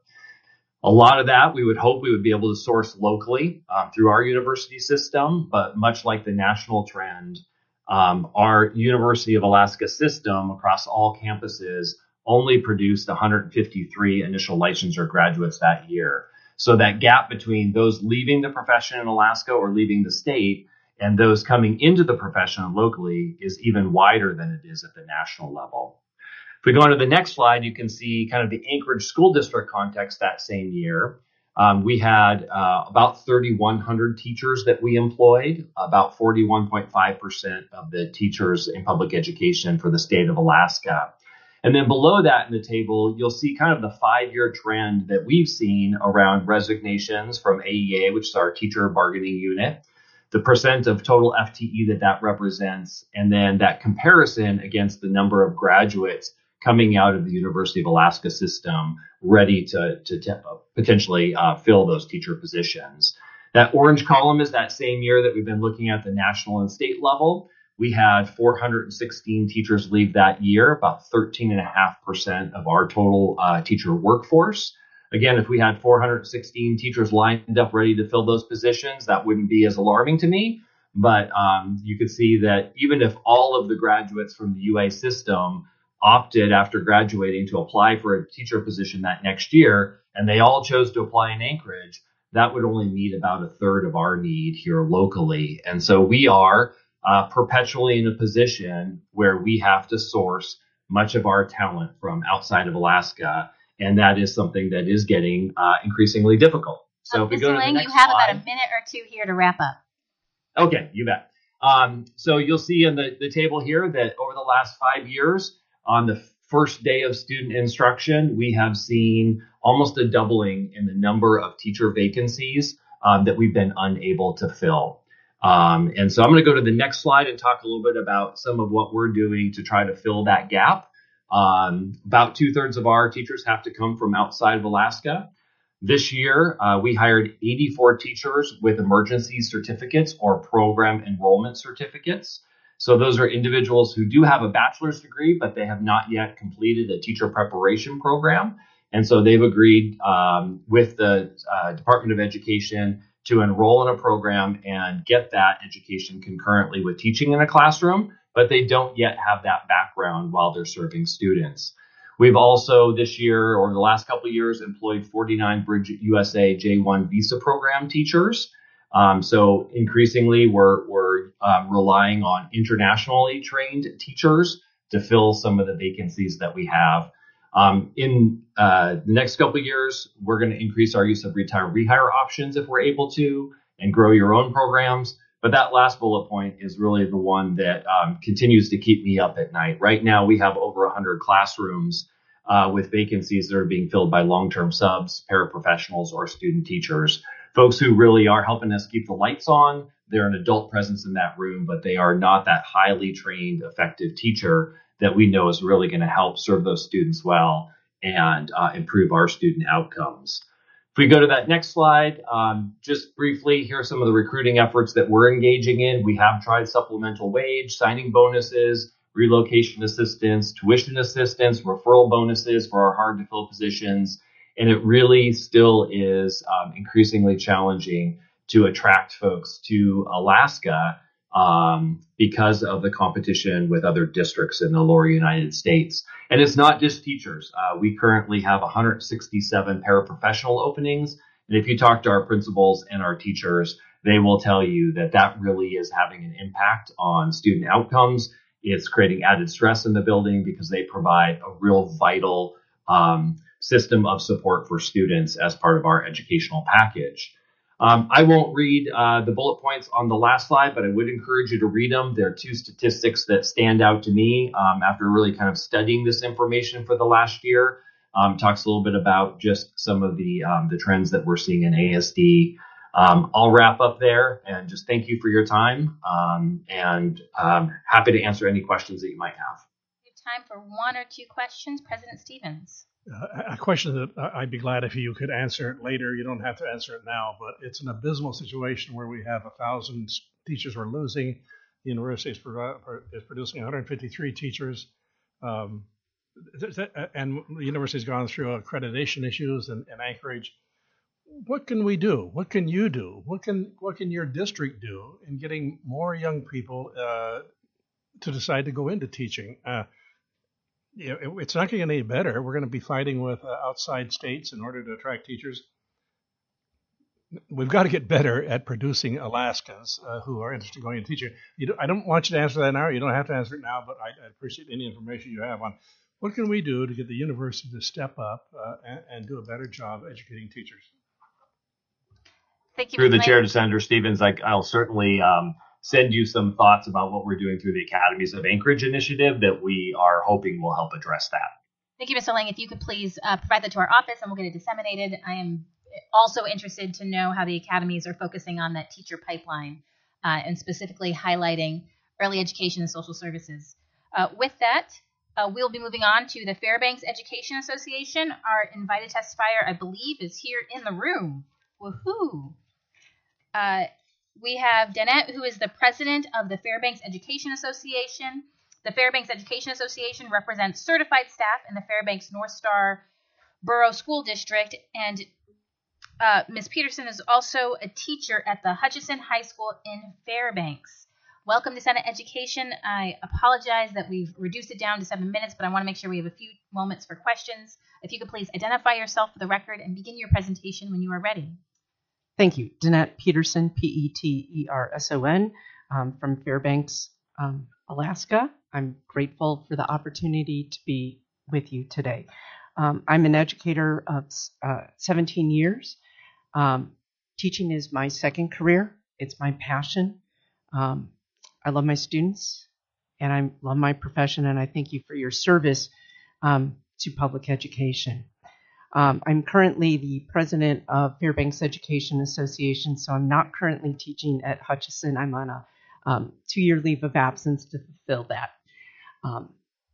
Speaker 8: A lot of that we would hope we would be able to source locally um, through our university system, but much like the national trend, um, our University of Alaska system across all campuses only produced one hundred fifty-three initial licensure graduates that year. So that gap between those leaving the profession in Alaska or leaving the state and those coming into the profession locally is even wider than it is at the national level. If we go on to the next slide, you can see kind of the Anchorage School District context that same year. Um, we had uh, about thirty-one hundred teachers that we employed, about forty-one point five percent of the teachers in public education for the state of Alaska. And then below that in the table, you'll see kind of the five-year trend that we've seen around resignations from A E A, which is our teacher bargaining unit, the percent of total F T E that that represents, and then that comparison against the number of graduates coming out of the University of Alaska system ready to, to, to potentially uh, fill those teacher positions. That orange column is that same year that we've been looking at the national and state level. We had four hundred sixteen teachers leave that year, about thirteen point five percent of our total uh, teacher workforce. Again, if we had four hundred sixteen teachers lined up ready to fill those positions, that wouldn't be as alarming to me. But um, you could see that even if all of the graduates from the U A system opted after graduating to apply for a teacher position that next year, and they all chose to apply in Anchorage, that would only meet about a third of our need here locally. And so we are uh, perpetually in a position where we have to source much of our talent from outside of Alaska. And that is something that is getting uh, increasingly difficult. So
Speaker 1: uh,
Speaker 8: if we
Speaker 1: Mister
Speaker 8: go to
Speaker 1: Lang,
Speaker 8: the next
Speaker 1: you have
Speaker 8: slide.
Speaker 1: about a minute or two here to wrap up.
Speaker 8: Okay, you bet. Um, so you'll see in the, the table here that over the last five years, on the first day of student instruction, we have seen almost a doubling in the number of teacher vacancies um, that we've been unable to fill. Um, and so I'm going to go to the next slide and talk a little bit about some of what we're doing to try to fill that gap. Um, about two thirds of our teachers have to come from outside of Alaska. This year, uh, we hired eighty-four teachers with emergency certificates or program enrollment certificates. So those are individuals who do have a bachelor's degree, but they have not yet completed a teacher preparation program. And so they've agreed um, with the uh, Department of Education to enroll in a program and get that education concurrently with teaching in a classroom, but they don't yet have that background while they're serving students. We've also this year, or the last couple of years, employed forty-nine Bridge U S A J one visa program teachers. Um, so increasingly, we're, we're um, relying on internationally trained teachers to fill some of the vacancies that we have. Um, in uh, the next couple of years, we're going to increase our use of retire rehire options if we're able to, and grow your own programs. But that last bullet point is really the one that um, continues to keep me up at night. Right now, we have over one hundred classrooms uh, with vacancies that are being filled by long-term subs, paraprofessionals, or student teachers. Folks who really are helping us keep the lights on. They're an adult presence in that room, but they are not that highly trained, effective teacher that we know is really going to help serve those students well and uh, improve our student outcomes. If we go to that next slide, um, just briefly, here are some of the recruiting efforts that we're engaging in. We have tried supplemental wage, signing bonuses, relocation assistance, tuition assistance, referral bonuses for our hard to fill positions. And it really still is um, increasingly challenging to attract folks to Alaska um, because of the competition with other districts in the lower United States. And it's not just teachers. Uh, we currently have one hundred sixty-seven paraprofessional openings. And if you talk to our principals and our teachers, they will tell you that that really is having an impact on student outcomes. It's creating added stress in the building because they provide a real vital um, system of support for students as part of our educational package. Um, I won't read uh, the bullet points on the last slide, but I would encourage you to read them. There are two statistics that stand out to me um, after really kind of studying this information for the last year. Um, talks a little bit about just some of the um, the trends that we're seeing in A S D. Um, I'll wrap up there and just thank you for your time um, and um, happy to answer any questions that you might have.
Speaker 1: We have time for one or two questions. President Stevens.
Speaker 4: Uh, a question that I'd be glad if you could answer it later. You don't have to answer it now, but it's an abysmal situation where we have a thousand teachers we're losing. The university is, pro- is producing one hundred fifty-three teachers. Um, and the university's gone through accreditation issues in, in Anchorage. What can we do? What can you do? What can what can your district do in getting more young people uh, to decide to go into teaching? Uh, you know, it's not going to get any better. We're going to be fighting with uh, outside states in order to attract teachers. We've got to get better at producing Alaskans uh, who are interested in going into teaching. You don't, I don't want you to answer that now. You don't have to answer it now, but I, I appreciate any information you have on what can we do to get the university to step up uh, and, and do a better job educating teachers.
Speaker 1: Thank you.
Speaker 8: Through the chair to Senator Stevens, I, I'll certainly um, send you some thoughts about what we're doing through the Academies of Anchorage initiative that we are hoping will help address that.
Speaker 1: Thank you, Mister Lang. If you could please uh, provide that to our office and we'll get it disseminated. I am also interested to know how the academies are focusing on that teacher pipeline uh, and specifically highlighting early education and social services. Uh, with that, uh, we'll be moving on to the Fairbanks Education Association. Our invited testifier, I believe, is here in the room. Woohoo! Uh, we have Danette, who is the president of the Fairbanks Education Association. The Fairbanks Education Association represents certified staff in the Fairbanks North Star Borough School District, and uh, Miz Peterson is also a teacher at the Hutchison High School in Fairbanks. Welcome to Senate Education. I apologize that we've reduced it down to seven minutes, but I want to make sure we have a few moments for questions. If you could please identify yourself for the record and begin your presentation when you are ready.
Speaker 9: Thank you. Danette Peterson, P E T E R S O N, um, from Fairbanks, um, Alaska. I'm grateful for the opportunity to be with you today. Um, I'm an educator of uh, seventeen years. Um, teaching is my second career. It's my passion. Um, I love my students, and I love my profession, and I thank you for your service um, to public education. Um, I'm currently the president of Fairbanks Education Association, so I'm not currently teaching at Hutchison. I'm on a um, two-year leave of absence to fulfill that. Um,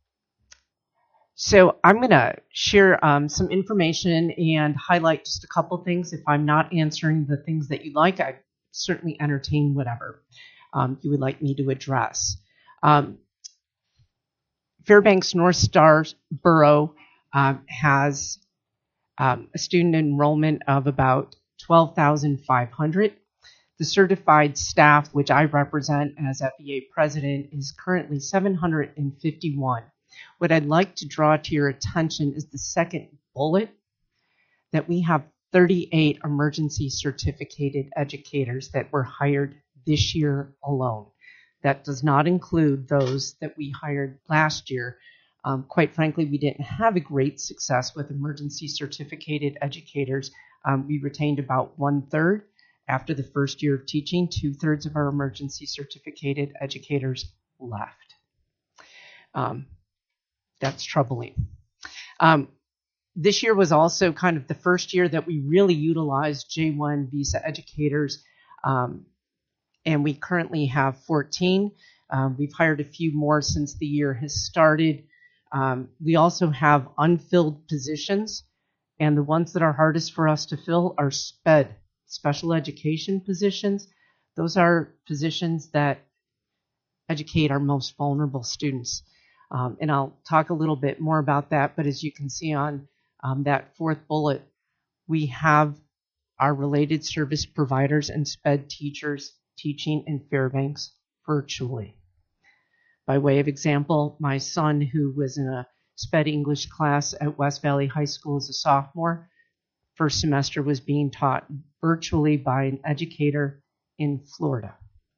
Speaker 9: so I'm going to share um, some information and highlight just a couple things. If I'm not answering the things that you like, I certainly entertain whatever um, you would like me to address. Um, Fairbanks North Star Borough um, has Um, a student enrollment of about twelve thousand five hundred. The certified staff, which I represent as F E A president, is currently seven hundred fifty-one. What I'd like to draw to your attention is the second bullet, that we have thirty-eight emergency certificated educators that were hired this year alone. That does not include those that we hired last year. Um, quite frankly, we didn't have a great success with emergency certificated educators. Um, we retained about one third after the first year of teaching. Two thirds of our emergency certificated educators left. Um, that's troubling. Um, this year was also kind of the first year that we really utilized J one visa educators, um, and we currently have fourteen. Um, we've hired a few more since the year has started. Um, we also have unfilled positions, and the ones that are hardest for us to fill are SPED, special education positions. Those are positions that educate our most vulnerable students. Um, and I'll talk a little bit more about that, but as you can see on um, that fourth bullet, we have our related service providers and SPED teachers teaching in Fairbanks virtually. By way of example, my son, who was in a sped English class at West Valley High School as a sophomore, first semester was being taught virtually by an educator in Florida.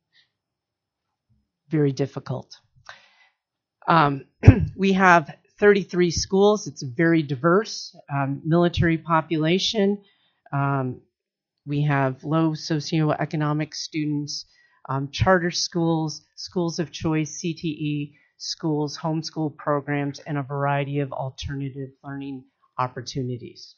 Speaker 9: Very difficult. Um, we have thirty-three schools. It's a very diverse um, military population. Um, we have low socioeconomic students, um, charter schools, schools of choice, C T E schools, homeschool programs, and a variety of alternative learning opportunities.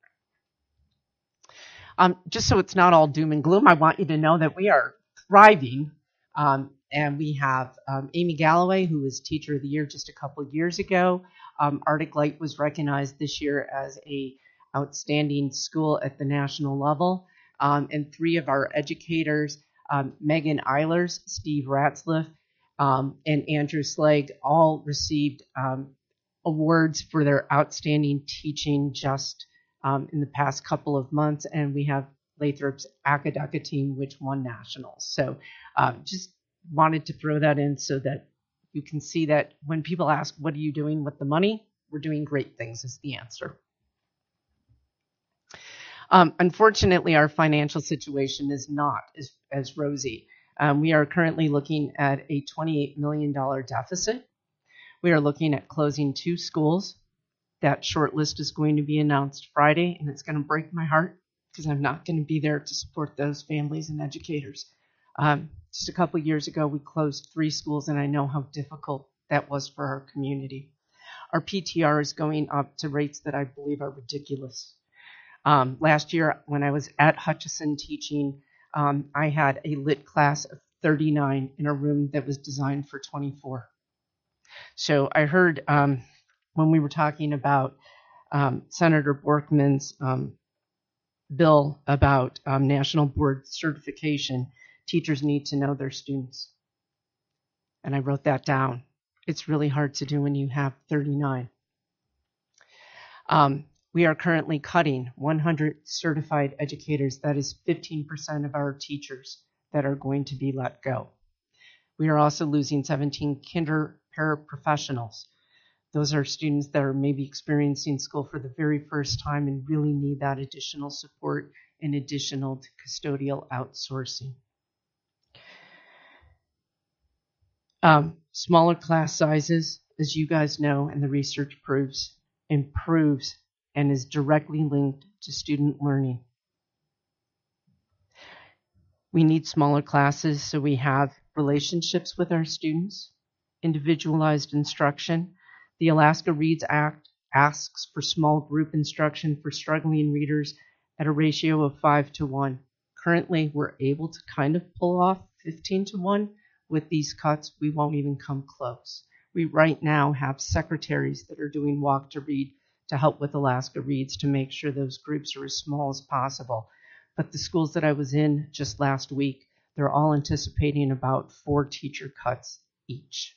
Speaker 9: Um, just so it's not all doom and gloom, I want you to know that we are thriving. Um, and we have um, Amy Galloway, who was Teacher of the Year just a couple of years ago. Um, Arctic Light was recognized this year as a outstanding school at the national level. Um, and three of our educators, um, Megan Eilers, Steve Ratzliff, um, and Andrew Slag, all received um, awards for their outstanding teaching just um, in the past couple of months. And we have Lathrop's Akadaka team, which won nationals. So um, just wanted to throw that in so that you can see that when people ask, what are you doing with the money? We're doing great things is the answer. Um, unfortunately, our financial situation is not as, as rosy. Um, we are currently looking at a twenty-eight million dollars deficit. We are looking at closing two schools. That short list is going to be announced Friday, and it's going to break my heart because I'm not going to be there to support those families and educators. Um, just a couple years ago, we closed three schools, and I know how difficult that was for our community. Our P T R is going up to rates that I believe are ridiculous. Um, last year, when I was at Hutchison teaching, um, I had a lit class of thirty-nine in a room that was designed for twenty-four. So I heard um, when we were talking about um, Senator Borkman's um, bill about um, national board certification, teachers need to know their students. And I wrote that down. It's really hard to do when you have thirty-nine. Um, we are currently cutting one hundred certified educators. That is fifteen percent of our teachers that are going to be let go. We are also losing seventeen kinder paraprofessionals. Those are students that are maybe experiencing school for the very first time and really need that additional support in additional to custodial outsourcing. Um, smaller class sizes, as you guys know, and the research proves, improves and is directly linked to student learning. We need smaller classes so we have relationships with our students, individualized instruction. The Alaska Reads Act asks for small group instruction for struggling readers at a ratio of five to one. Currently, we're able to kind of pull off fifteen to one. With these cuts, we won't even come close. We right now have secretaries that are doing walk to read to help with Alaska Reads to make sure those groups are as small as possible. But the schools that I was in just last week, they're all anticipating about four teacher cuts each.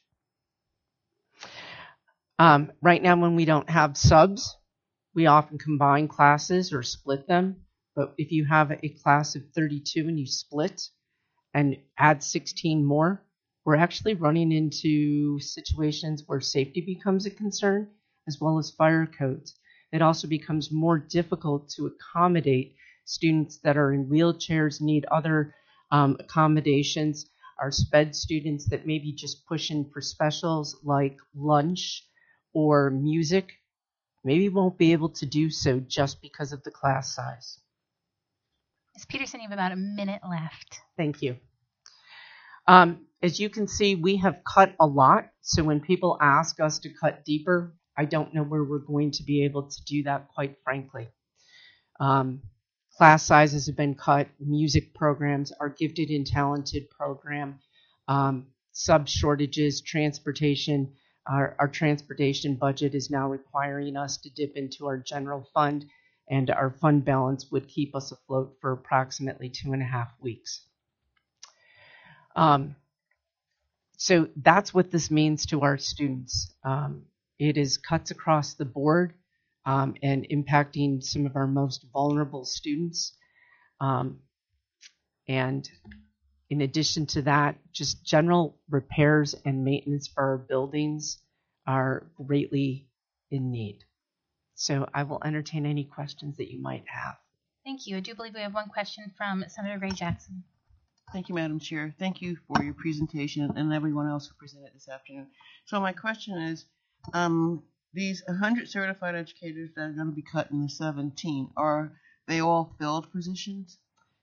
Speaker 9: Um, right now, when we don't have subs, we often combine classes or split them. But if you have a class of thirty-two and you split and add sixteen more, we're actually running into situations where safety becomes a concern, as well as fire codes. It also becomes more difficult to accommodate students that are in wheelchairs, need other um, accommodations. Our SPED students that maybe just push in for specials like lunch or music, maybe won't be able to do so just because of the class size.
Speaker 1: Miz Peterson, you have about a minute left.
Speaker 9: Thank you. Um, as you can see, we have cut a lot. So when people ask us to cut deeper, I don't know where we're going to be able to do that, quite frankly. Um, class sizes have been cut. Music programs, our gifted and talented program, um, sub shortages, transportation. Our, our transportation budget is now requiring us to dip into our general fund, and our fund balance would keep us afloat for approximately two and a half weeks. Um, so that's what this means to our students. Um, it is cuts across the board um, and impacting some of our most vulnerable students. Um, and in addition to that, just general repairs and maintenance for our buildings are greatly in need. So I will entertain any questions that you might have.
Speaker 1: Thank you. I do believe we have one question from Senator Ray Jackson.
Speaker 10: Thank you, Madam Chair. Thank you for your presentation and everyone else who presented this afternoon. So my question is, um, these one hundred certified educators that are going to be cut in the seventeen, are they all filled positions?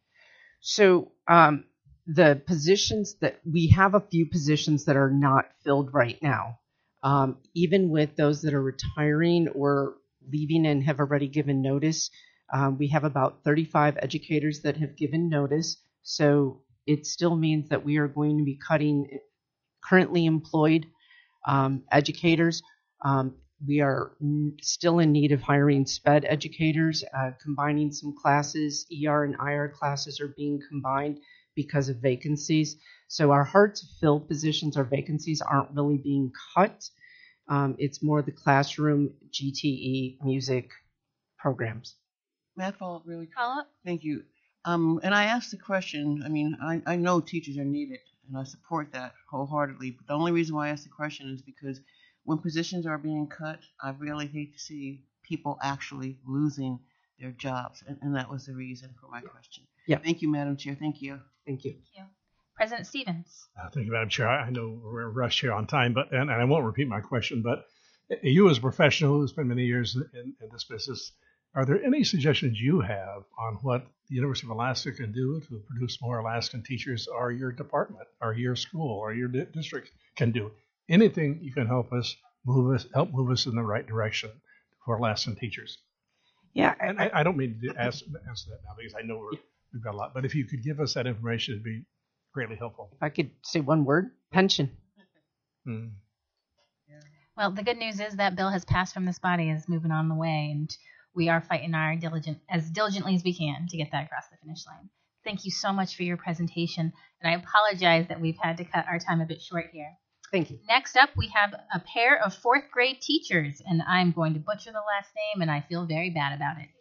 Speaker 9: So um, the positions that we have a few positions that are not filled right now. Um, even with those that are retiring or leaving and have already given notice, um, we have about thirty-five educators that have given notice. So it still means that we are going to be cutting currently employed um, educators. Um, we are n- still in need of hiring SPED educators, uh, combining some classes. E R and I R classes are being combined because of vacancies. So our hard to fill positions or vacancies aren't really being cut. Um, it's more the classroom, G T E, music programs.
Speaker 10: May I follow up really quick?
Speaker 1: Follow up?
Speaker 10: Thank you. Um, and I asked the question, I mean, I, I know teachers are needed, and I support that wholeheartedly. But the only reason why I asked the question is because when positions are being cut, I really hate to see people actually losing their jobs. And, and that was the reason for my question.
Speaker 9: Yeah.
Speaker 10: Thank you, Madam Chair. Thank you.
Speaker 9: Thank you.
Speaker 1: Thank you. President Stevens.
Speaker 4: Uh, thank you, Madam Chair. I I know we're rushed here on time, but and, and I won't repeat my question. But you, as a professional who spent many years in, in this business, are there any suggestions you have on what the University of Alaska can do to produce more Alaskan teachers, or your department, or your school, or your di- district can do? Anything you can help us move us, help move us in the right direction for Alaskan teachers.
Speaker 9: Yeah,
Speaker 4: And I, I don't mean to ask, answer that now because I know we're, we've got a lot. But if you could give us that information, it'd be greatly helpful.
Speaker 9: if I could say one word, pension.
Speaker 4: Mm.
Speaker 1: Well, the good news is that bill has passed from this body, is moving on the way, and we are fighting our diligent as diligently as we can to get that across the finish line. Thank you so much for your presentation, and I apologize that we've had to cut our time a bit short here.
Speaker 9: Thank you.
Speaker 1: Next up, we have a pair of fourth grade teachers, and I'm going to butcher the last name, and I feel very bad about it.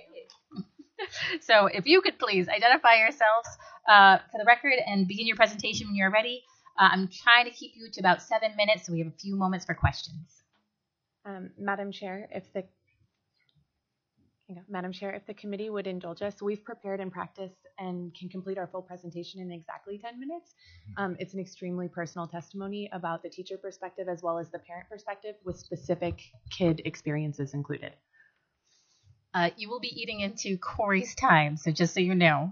Speaker 1: So if you could please identify yourselves uh, for the record and begin your presentation when you're ready. Uh, I'm trying to keep you to about seven minutes, so we have a few moments for questions.
Speaker 11: Um, Madam Chair, if the hang on, Madam Chair, if the committee would indulge us, we've prepared and practiced and can complete our full presentation in exactly ten minutes. Um, it's an extremely personal testimony about the teacher perspective as well as the parent perspective, with specific kid experiences included.
Speaker 1: Uh, you will be eating into Corey's time, so just so you know.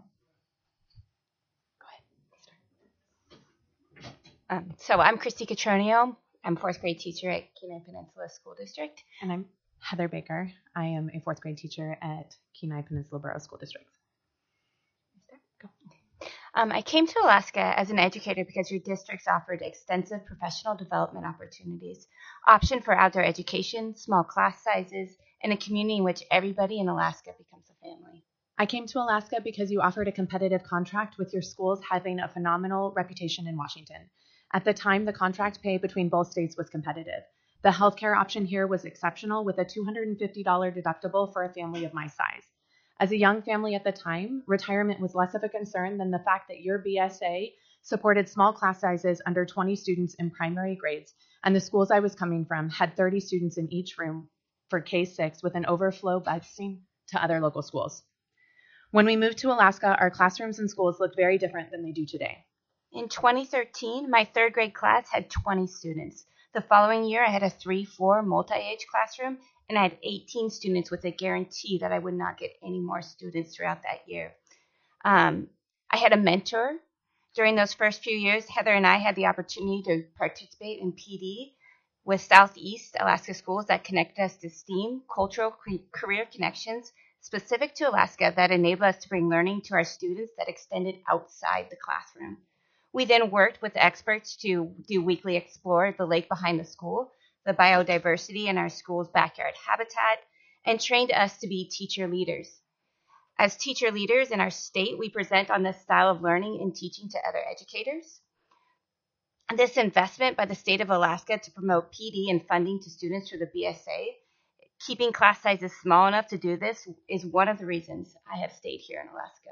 Speaker 12: Um, so I'm Christy Catronio. I'm fourth grade teacher at Kenai Peninsula School District.
Speaker 11: And I'm Heather Baker. I am a fourth grade teacher at Kenai Peninsula Borough School District. Go.
Speaker 12: Um, I came to Alaska as an educator because your districts offered extensive professional development opportunities, option for outdoor education, small class sizes, and a community in which everybody in Alaska becomes a family.
Speaker 11: I came to Alaska because you offered a competitive contract, with your schools having a phenomenal reputation in Washington. At the time, the contract pay between both states was competitive. The healthcare option here was exceptional, with a two hundred fifty dollars deductible for a family of my size. As a young family at the time, retirement was less of a concern than the fact that your B S A supported small class sizes under twenty students in primary grades, and the schools I was coming from had thirty students in each room for K six, with an overflow busing to other local schools. When we moved to Alaska, our classrooms and schools looked very different than they do today.
Speaker 12: In twenty thirteen, my third grade class had twenty students. The following year, I had a three four multi-age classroom, and I had eighteen students, with a guarantee that I would not get any more students throughout that year. Um, I had a mentor. During those first few years, Heather and I had the opportunity to participate in P D with Southeast Alaska schools that connect us to STEAM, cultural career connections, specific to Alaska, that enable us to bring learning to our students that extended outside the classroom. We then worked with experts to do weekly explore the lake behind the school, the biodiversity in our school's backyard habitat, and trained us to be teacher leaders. As teacher leaders in our state, we present on this style of learning and teaching to other educators. This investment by the state of Alaska to promote P D and funding to students through the B S A, keeping class sizes small enough to do this, is one of the reasons I have stayed here in Alaska.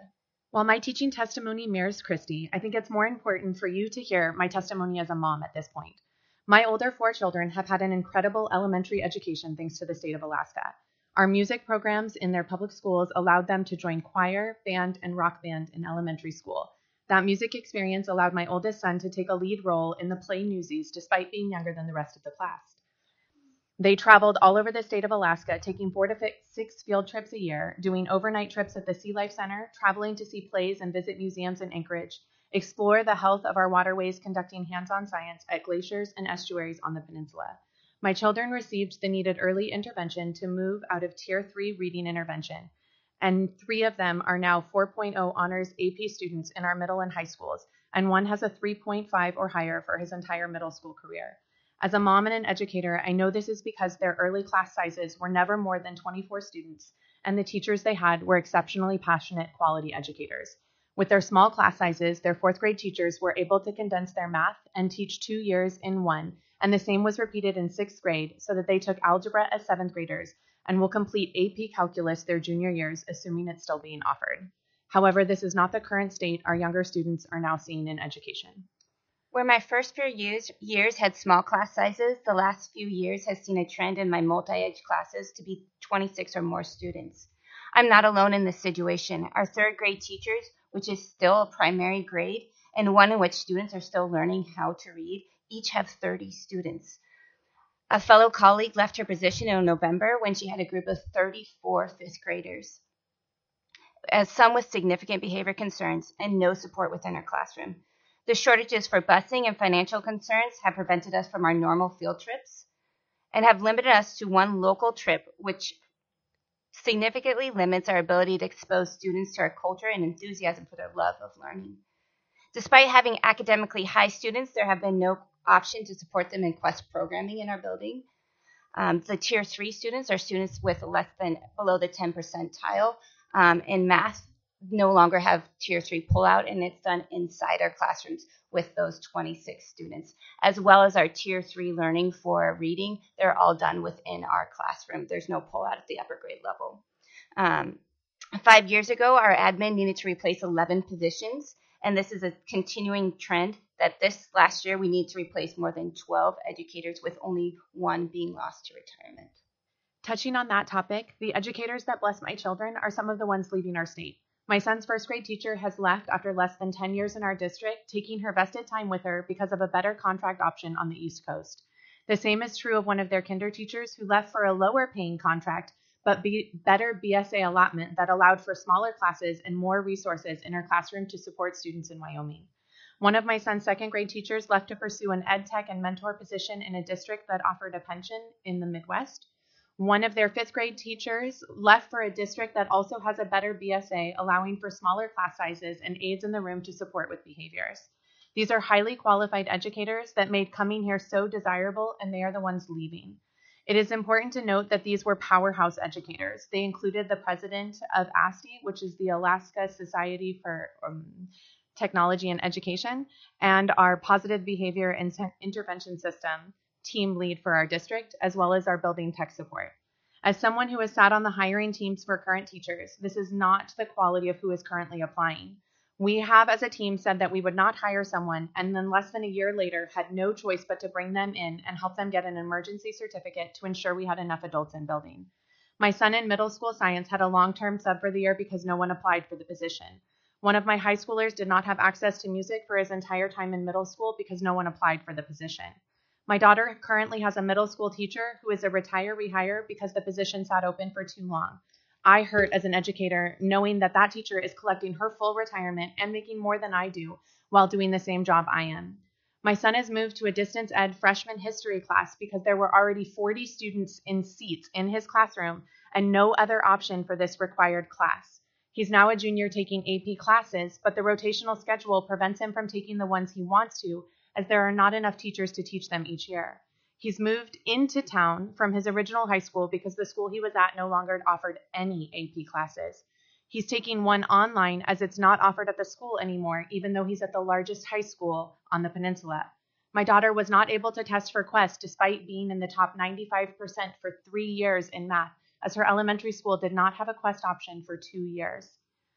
Speaker 11: While my teaching testimony mirrors Christy, I think it's more important for you to hear my testimony as a mom at this point. My older four children have had an incredible elementary education thanks to the state of Alaska. Our music programs in their public schools allowed them to join choir, band, and rock band in elementary school. That music experience allowed my oldest son to take a lead role in the play Newsies despite being younger than the rest of the class. They traveled all over the state of Alaska, taking four to six field trips a year, doing overnight trips at the Sea Life Center, traveling to see plays and visit museums in Anchorage, explore the health of our waterways, conducting hands-on science at glaciers and estuaries on the peninsula. My children received the needed early intervention to move out of Tier three reading intervention, and three of them are now four point oh honors A P students in our middle and high schools, and one has a three point five or higher for his entire middle school career. As a mom and an educator, I know this is because their early class sizes were never more than twenty-four students, and the teachers they had were exceptionally passionate, quality educators. With their small class sizes, their fourth grade teachers were able to condense their math and teach two years in one, and the same was repeated in sixth grade so that they took algebra as seventh graders and will complete A P calculus their junior years, assuming it's still being offered. However, this is not the current state our younger students are now seeing in education.
Speaker 12: Where my first few years, years had small class sizes, the last few years has seen a trend in my multi-ed classes to be twenty-six or more students. I'm not alone in this situation. Our third grade teachers, which is still a primary grade, and one in which students are still learning how to read, each have thirty students. A fellow colleague left her position in November when she had a group of thirty-four fifth graders, as some with significant behavior concerns and no support within her classroom. The shortages for busing and financial concerns have prevented us from our normal field trips and have limited us to one local trip, which significantly limits our ability to expose students to our culture and enthusiasm for their love of learning. Despite having academically high students, there have been no option to support them in Quest programming in our building. Um, the Tier three students are students with less than below the ten percentile um, in math, no longer have Tier three pullout, and it's done inside our classrooms with those twenty-six students, as well as our Tier three learning for reading. They're all done within our classroom. There's no pullout at the upper grade level. Um, five years ago, our admin needed to replace eleven positions, and this is a continuing trend that this last year we need to replace more than twelve educators, with only one being lost to retirement.
Speaker 11: Touching on that topic, the educators that bless my children are some of the ones leaving our state. My son's first grade teacher has left after less than ten years in our district, taking her vested time with her because of a better contract option on the East Coast. The same is true of one of their kinder teachers who left for a lower paying contract, but be better B S A allotment that allowed for smaller classes and more resources in her classroom to support students in Wyoming. One of my son's second grade teachers left to pursue an ed tech and mentor position in a district that offered a pension in the Midwest. One of their fifth grade teachers left for a district that also has a better B S A, allowing for smaller class sizes and aides in the room to support with behaviors. These are highly qualified educators that made coming here so desirable, and they are the ones leaving. It is important to note that these were powerhouse educators. They included the president of A S T E, which is the Alaska Society for um, Technology and Education, and our positive behavior and intervention system team lead for our district, as well as our building tech support. As someone who has sat on the hiring teams for current teachers, this is not the quality of who is currently applying. We have as a team said that we would not hire someone, and then less than a year later had no choice but to bring them in and help them get an emergency certificate to ensure we had enough adults in building. My son in middle school science had a long-term sub for the year because no one applied for the position. One of my high schoolers did not have access to music for his entire time in middle school because no one applied for the position. My daughter currently has a middle school teacher who is a retire rehire because the position sat open for too long. I hurt as an educator knowing that that teacher is collecting her full retirement and making more than I do while doing the same job I am. My son has moved to a distance ed freshman history class because there were already forty students in seats in his classroom and no other option for this required class. He's now a junior taking A P classes, but the rotational schedule prevents him from taking the ones he wants to, as there are not enough teachers to teach them each year. He's moved into town from his original high school because the school he was at no longer offered any A P classes. He's taking one online as it's not offered at the school anymore, even though he's at the largest high school on the peninsula. My daughter was not able to test for Quest despite being in the top ninety-five percent for three years in math, as her elementary school did not have a Quest option for two years.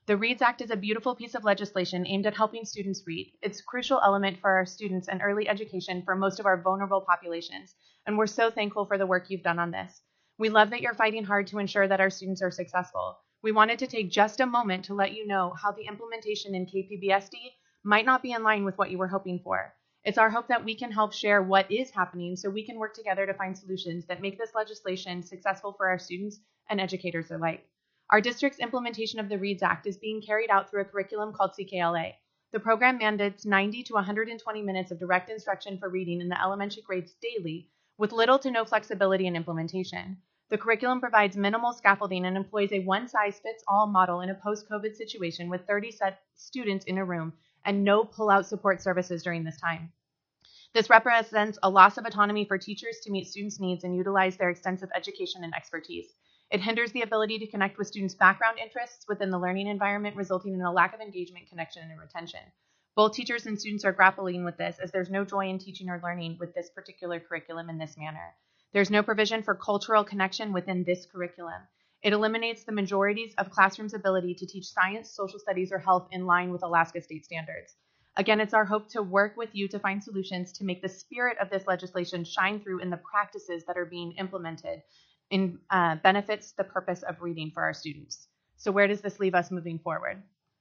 Speaker 11: The READS Act is a beautiful piece of legislation aimed at helping students read. It's a crucial element for our students and early education for most of our vulnerable populations, and we're so thankful for the work you've done on this. We love that you're fighting hard to ensure that our students are successful. We wanted to take just a moment to let you know how the implementation in K P B S D might not be in line with what you were hoping for. It's our hope that we can help share what is happening so we can work together to find solutions that make this legislation successful for our students and educators alike. Our district's implementation of the READS Act is being carried out through a curriculum called C K L A. The program mandates ninety to one hundred twenty minutes of direct instruction for reading in the elementary grades daily, with little to no flexibility in implementation. The curriculum provides minimal scaffolding and employs a one-size-fits-all model in a post-COVID situation with thirty set students in a room and no pull-out support services during this time. This represents a loss of autonomy for teachers to meet students' needs and utilize their extensive education and expertise. It hinders the ability to connect with students' background interests within the learning environment, resulting in a lack of engagement, connection, and retention. Both teachers and students are grappling with this, as there's no joy in teaching or learning with this particular curriculum in this manner. There's no provision for cultural connection within this curriculum. It eliminates the majority's of classrooms' ability to teach science, social studies, or health in line with Alaska state standards. Again, it's our hope to work with you to find solutions to make the spirit of this legislation shine through in the practices that are being implemented in uh, benefits the purpose of reading for our students. So where does this leave us moving forward?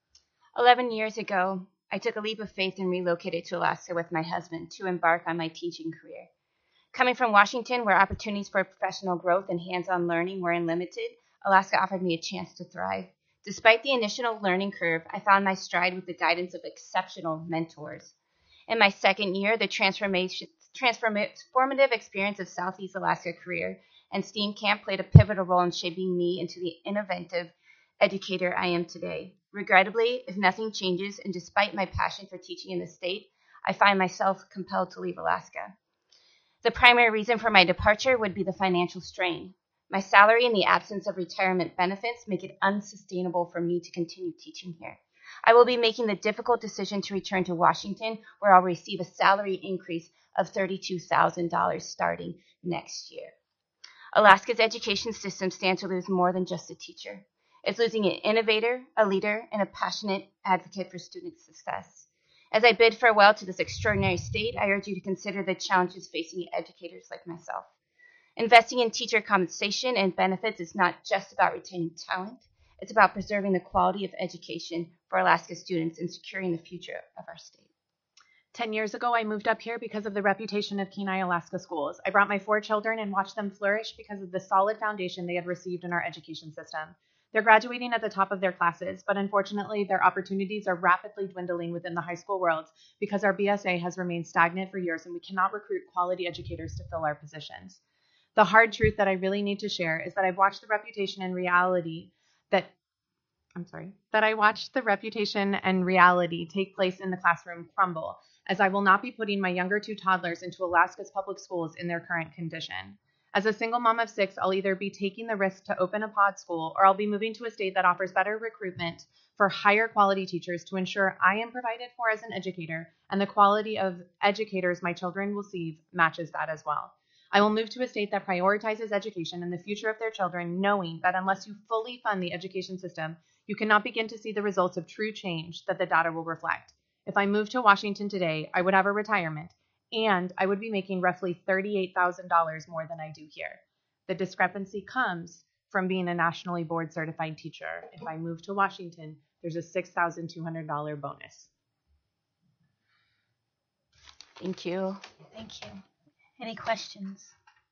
Speaker 12: eleven years ago, I took a leap of faith and relocated to Alaska with my husband to embark on my teaching career. Coming from Washington, where opportunities for professional growth and hands-on learning were unlimited, Alaska offered me a chance to thrive. Despite the initial learning curve, I found my stride with the guidance of exceptional mentors. In my second year, the transformation, transformative experience of Southeast Alaska career and STEAM Camp played a pivotal role in shaping me into the innovative educator I am today. Regrettably, if nothing changes, and despite my passion for teaching in the state, I find myself compelled to leave Alaska. The primary reason for my departure would be the financial strain. My salary and the absence of retirement benefits make it unsustainable for me to continue teaching here. I will be making the difficult decision to return to Washington, where I'll receive a salary increase of thirty-two thousand dollars starting next year. Alaska's education system stands to lose more than just a teacher. It's losing an innovator, a leader, and a passionate advocate for student success. As I bid farewell to this extraordinary state, I urge you to consider the challenges facing educators like myself. Investing in teacher compensation and benefits is not just about retaining talent. It's about preserving the quality of education for Alaska students and securing the future of our state.
Speaker 11: Ten years ago, I moved up here because of the reputation of Kenai Alaska schools. I brought my four children and watched them flourish because of the solid foundation they had received in our education system. They're graduating at the top of their classes, but unfortunately, their opportunities are rapidly dwindling within the high school world because our B S A has remained stagnant for years and we cannot recruit quality educators to fill our positions. The hard truth that I really need to share is that I've watched the reputation and reality that I'm sorry, that I watched the reputation and reality take place in the classroom crumble, as I will not be putting my younger two toddlers into Alaska's public schools in their current condition. As a single mom of six, I'll either be taking the risk to open a pod school or I'll be moving to a state that offers better recruitment for higher quality teachers to ensure I am provided for as an educator and the quality of educators my children will receive matches that as well. I will move to a state that prioritizes education and the future of their children, knowing that unless you fully fund the education system, you cannot begin to see the results of true change that the data will reflect. If I moved to Washington today, I would have a retirement, and I would be making roughly thirty-eight thousand dollars more than I do here. The discrepancy comes from being a nationally board certified teacher. If I move to Washington, there's a six thousand two hundred dollars bonus.
Speaker 12: Thank you.
Speaker 1: Thank you. Any questions?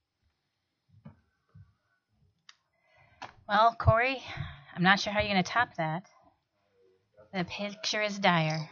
Speaker 1: Well, Corey, I'm not sure how you're going to top that. The picture is dire.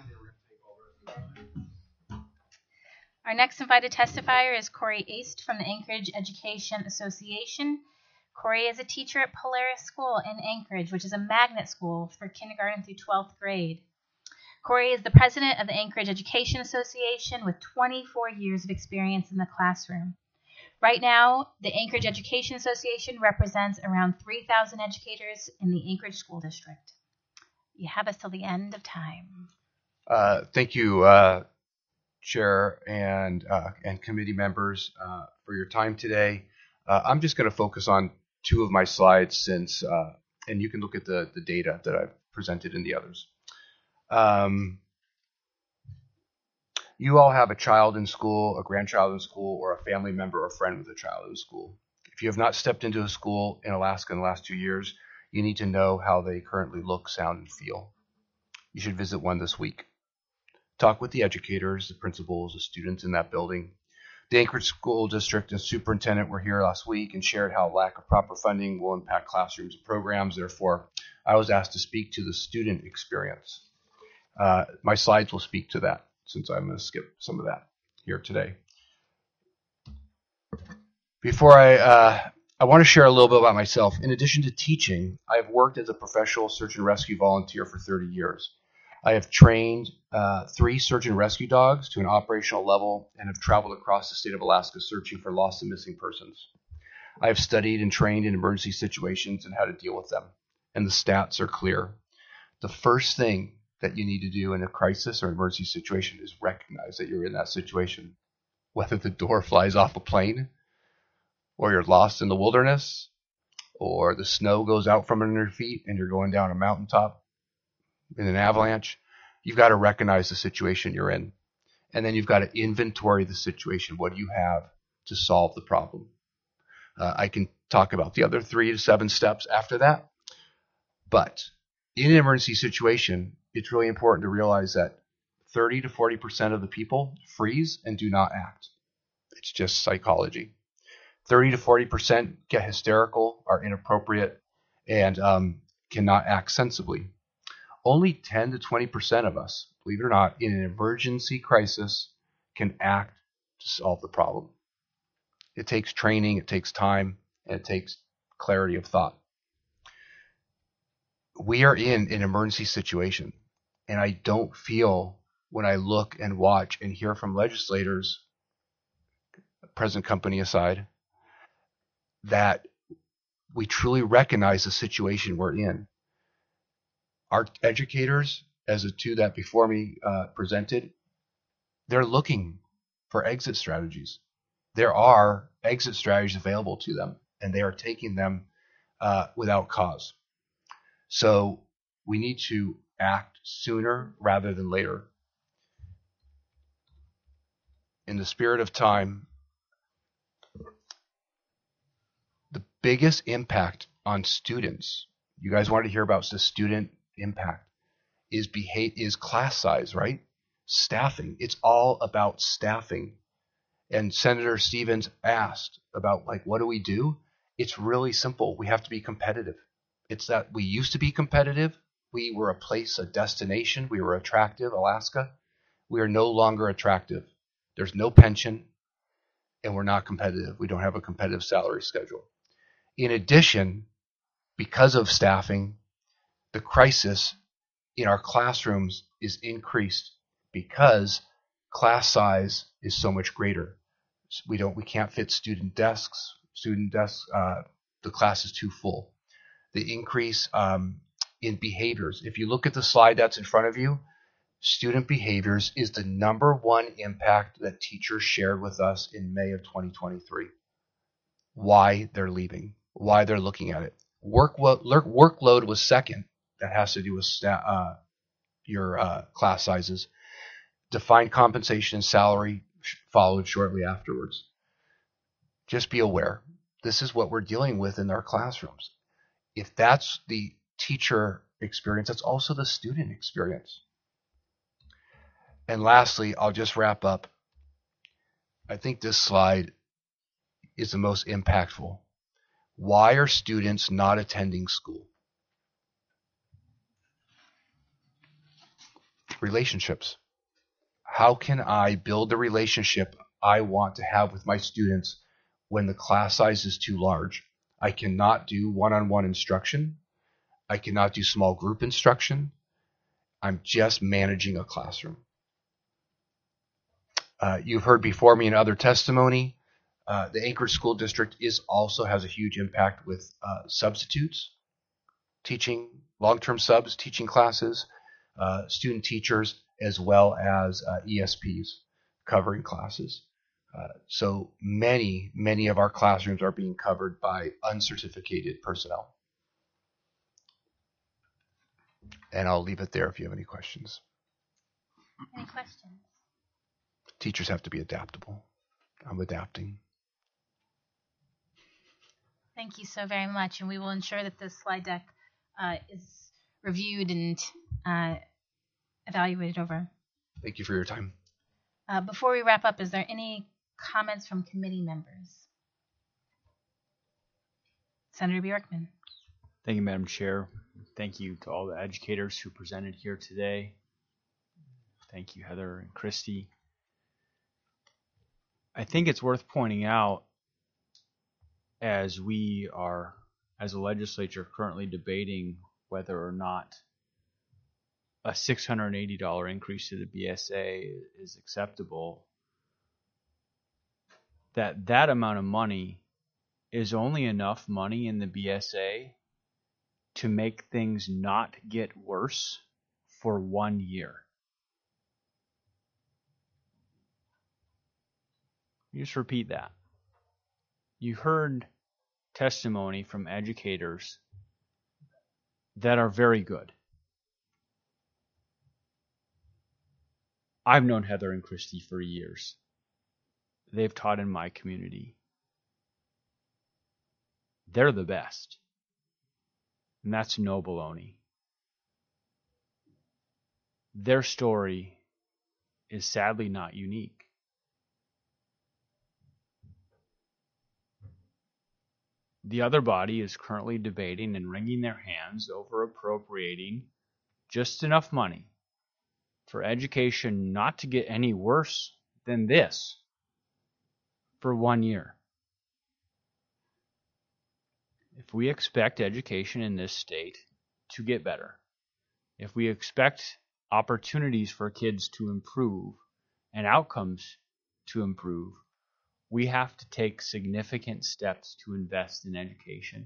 Speaker 1: Our next invited testifier is Corey Aist from the Anchorage Education Association. Corey is a teacher at Polaris School in Anchorage, which is a magnet school for kindergarten through twelfth grade. Corey is the president of the Anchorage Education Association with twenty-four years of experience in the classroom. Right now, the Anchorage Education Association represents around three thousand educators in the Anchorage School District. You have us till the end of time.
Speaker 13: Uh, thank you, uh, Chair and uh, and committee members, uh, for your time today. Uh, I'm just going to focus on two of my slides since, uh, and you can look at the, the data that I've presented in the others. Um, you all have a child in school, a grandchild in school, or a family member or friend with a child in school. If you have not stepped into a school in Alaska in the last two years, you need to know how they currently look, sound, and feel. You should visit one this week. Talk with the educators, the principals, the students in that building. The Anchorage School District and Superintendent were here last week and shared how lack of proper funding will impact classrooms and programs. Therefore, I was asked to speak to the student experience. Uh, my slides will speak to that, since I'm going to skip some of that here today. Before I, uh, I want to share a little bit about myself. In addition to teaching, I've worked as a professional search and rescue volunteer for thirty years. I have trained uh, three search and rescue dogs to an operational level and have traveled across the state of Alaska searching for lost and missing persons. I have studied and trained in emergency situations and how to deal with them, and the stats are clear. The first thing that you need to do in a crisis or emergency situation is recognize that you're in that situation. Whether the door flies off a plane, or you're lost in the wilderness, or the snow goes out from under your feet and you're going down a mountaintop in an avalanche, you've got to recognize the situation you're in. And then you've got to inventory the situation. What do you have to solve the problem? Uh, I can talk about the other three to seven steps after that. But in an emergency situation, it's really important to realize that thirty to forty percent of the people freeze and do not act. It's just psychology. thirty to forty percent get hysterical, are inappropriate, and um, cannot act sensibly. Only ten to twenty percent of us, believe it or not, in an emergency crisis can act to solve the problem. It takes training, it takes time, and it takes clarity of thought. We are in an emergency situation, and I don't feel when I look and watch and hear from legislators, present company aside, that we truly recognize the situation we're in. Our educators, as the two that before me uh, presented, they're looking for exit strategies. There are exit strategies available to them, and they are taking them uh, without cause. So we need to act sooner rather than later. In the spirit of time, the biggest impact on students, you guys wanted to hear about the student impact, is behave is class size, right? Staffing. It's all about staffing. And Senator Stevens asked about, like, what do we do? It's really simple. We have to be competitive. It's that we used to be competitive. We were a place, a destination. We were attractive, Alaska. We are no longer attractive. There's no pension, and we're not competitive. We don't have a competitive salary schedule. In addition, because of staffing, the crisis in our classrooms is increased because class size is so much greater. We don't, we can't fit student desks. Student desks, uh, the class is too full. The increase um, in behaviors. If you look at the slide that's in front of you, student behaviors is the number one impact that teachers shared with us in May of twenty twenty-three. Why they're leaving, why they're looking at it. Work workload was second. That has to do with sta- uh, your uh, class sizes. Defined compensation and salary followed shortly afterwards. Just be aware. This is what we're dealing with in our classrooms. If that's the teacher experience, that's also the student experience. And lastly, I'll just wrap up. I think this slide is the most impactful. Why are students not attending school? Relationships. How can I build the relationship I want to have with my students when the class size is too large? I cannot do one-on-one instruction. I cannot do small group instruction. I'm just managing a classroom. Uh, you've heard before me in other testimony, uh, the Anchorage School District is also has a huge impact with uh, substitutes, teaching, long-term subs, teaching classes, uh, student teachers, as well as uh, E S Ps covering classes. Uh, so many, many of our classrooms are being covered by uncertificated personnel. And I'll leave it there if you have any questions.
Speaker 1: Any questions?
Speaker 13: Teachers have to be adaptable. I'm adapting.
Speaker 1: Thank you so very much, and we will ensure that this slide deck uh, is reviewed and uh, evaluated over.
Speaker 13: Thank you for your time.
Speaker 1: Uh, before we wrap up, is there any comments from committee members? Senator Bjorkman.
Speaker 2: Thank you, Madam Chair. Thank you to all the educators who presented here today. Thank you, Heather and Christy. I think it's worth pointing out, as we are, as a legislature, currently debating whether or not a six hundred eighty dollars increase to the B S A is acceptable, that that amount of money is only enough money in the B S A to make things not get worse for one year. You just repeat that. You heard testimony from educators that are very good. I've known Heather and Christy for years. They've taught in my community. They're the best. And that's no baloney. Their story is sadly not unique. The other body is currently debating and wringing their hands over appropriating just enough money for education not to get any worse than this for one year. If we expect education in this state to get better, if we expect opportunities for kids to improve and outcomes to improve, we have to take significant steps to invest in education,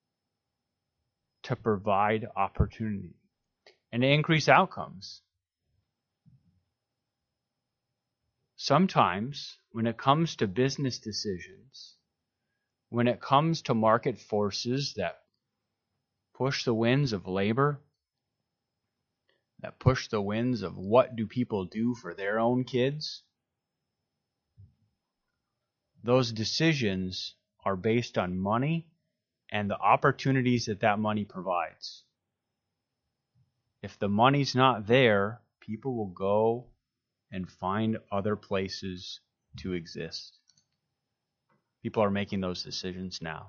Speaker 2: to provide opportunity, and to increase outcomes. Sometimes, when it comes to business decisions, when it comes to market forces that push the winds of labor, that push the winds of what do people do for their own kids, those decisions are based on money and the opportunities that that money provides. If the money's not there, people will go and find other places to exist. People are making those decisions now.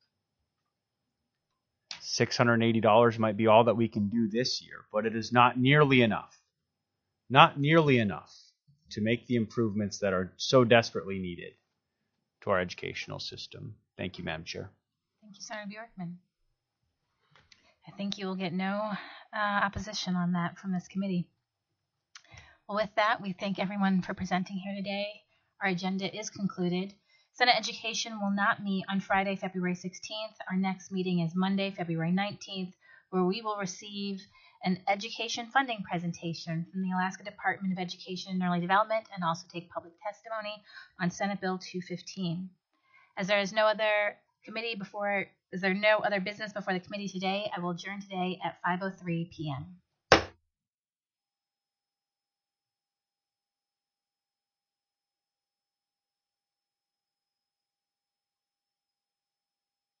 Speaker 2: six hundred eighty dollars might be all that we can do this year, but it is not nearly enough. Not nearly enough to make the improvements that are so desperately needed to our educational system. Thank you, Madam Chair.
Speaker 1: Thank you, Senator Bjorkman. I think you will get no uh, opposition on that from this committee. Well, with that, we thank everyone for presenting here today. Our agenda is concluded. Senate Education will not meet on Friday, February sixteenth. Our next meeting is Monday, February nineteenth, where we will receive an education funding presentation from the Alaska Department of Education and Early Development and also take public testimony on Senate Bill two fifteen. As there is no other committee before, is there no other business before the committee today, I will adjourn today at five oh three p.m.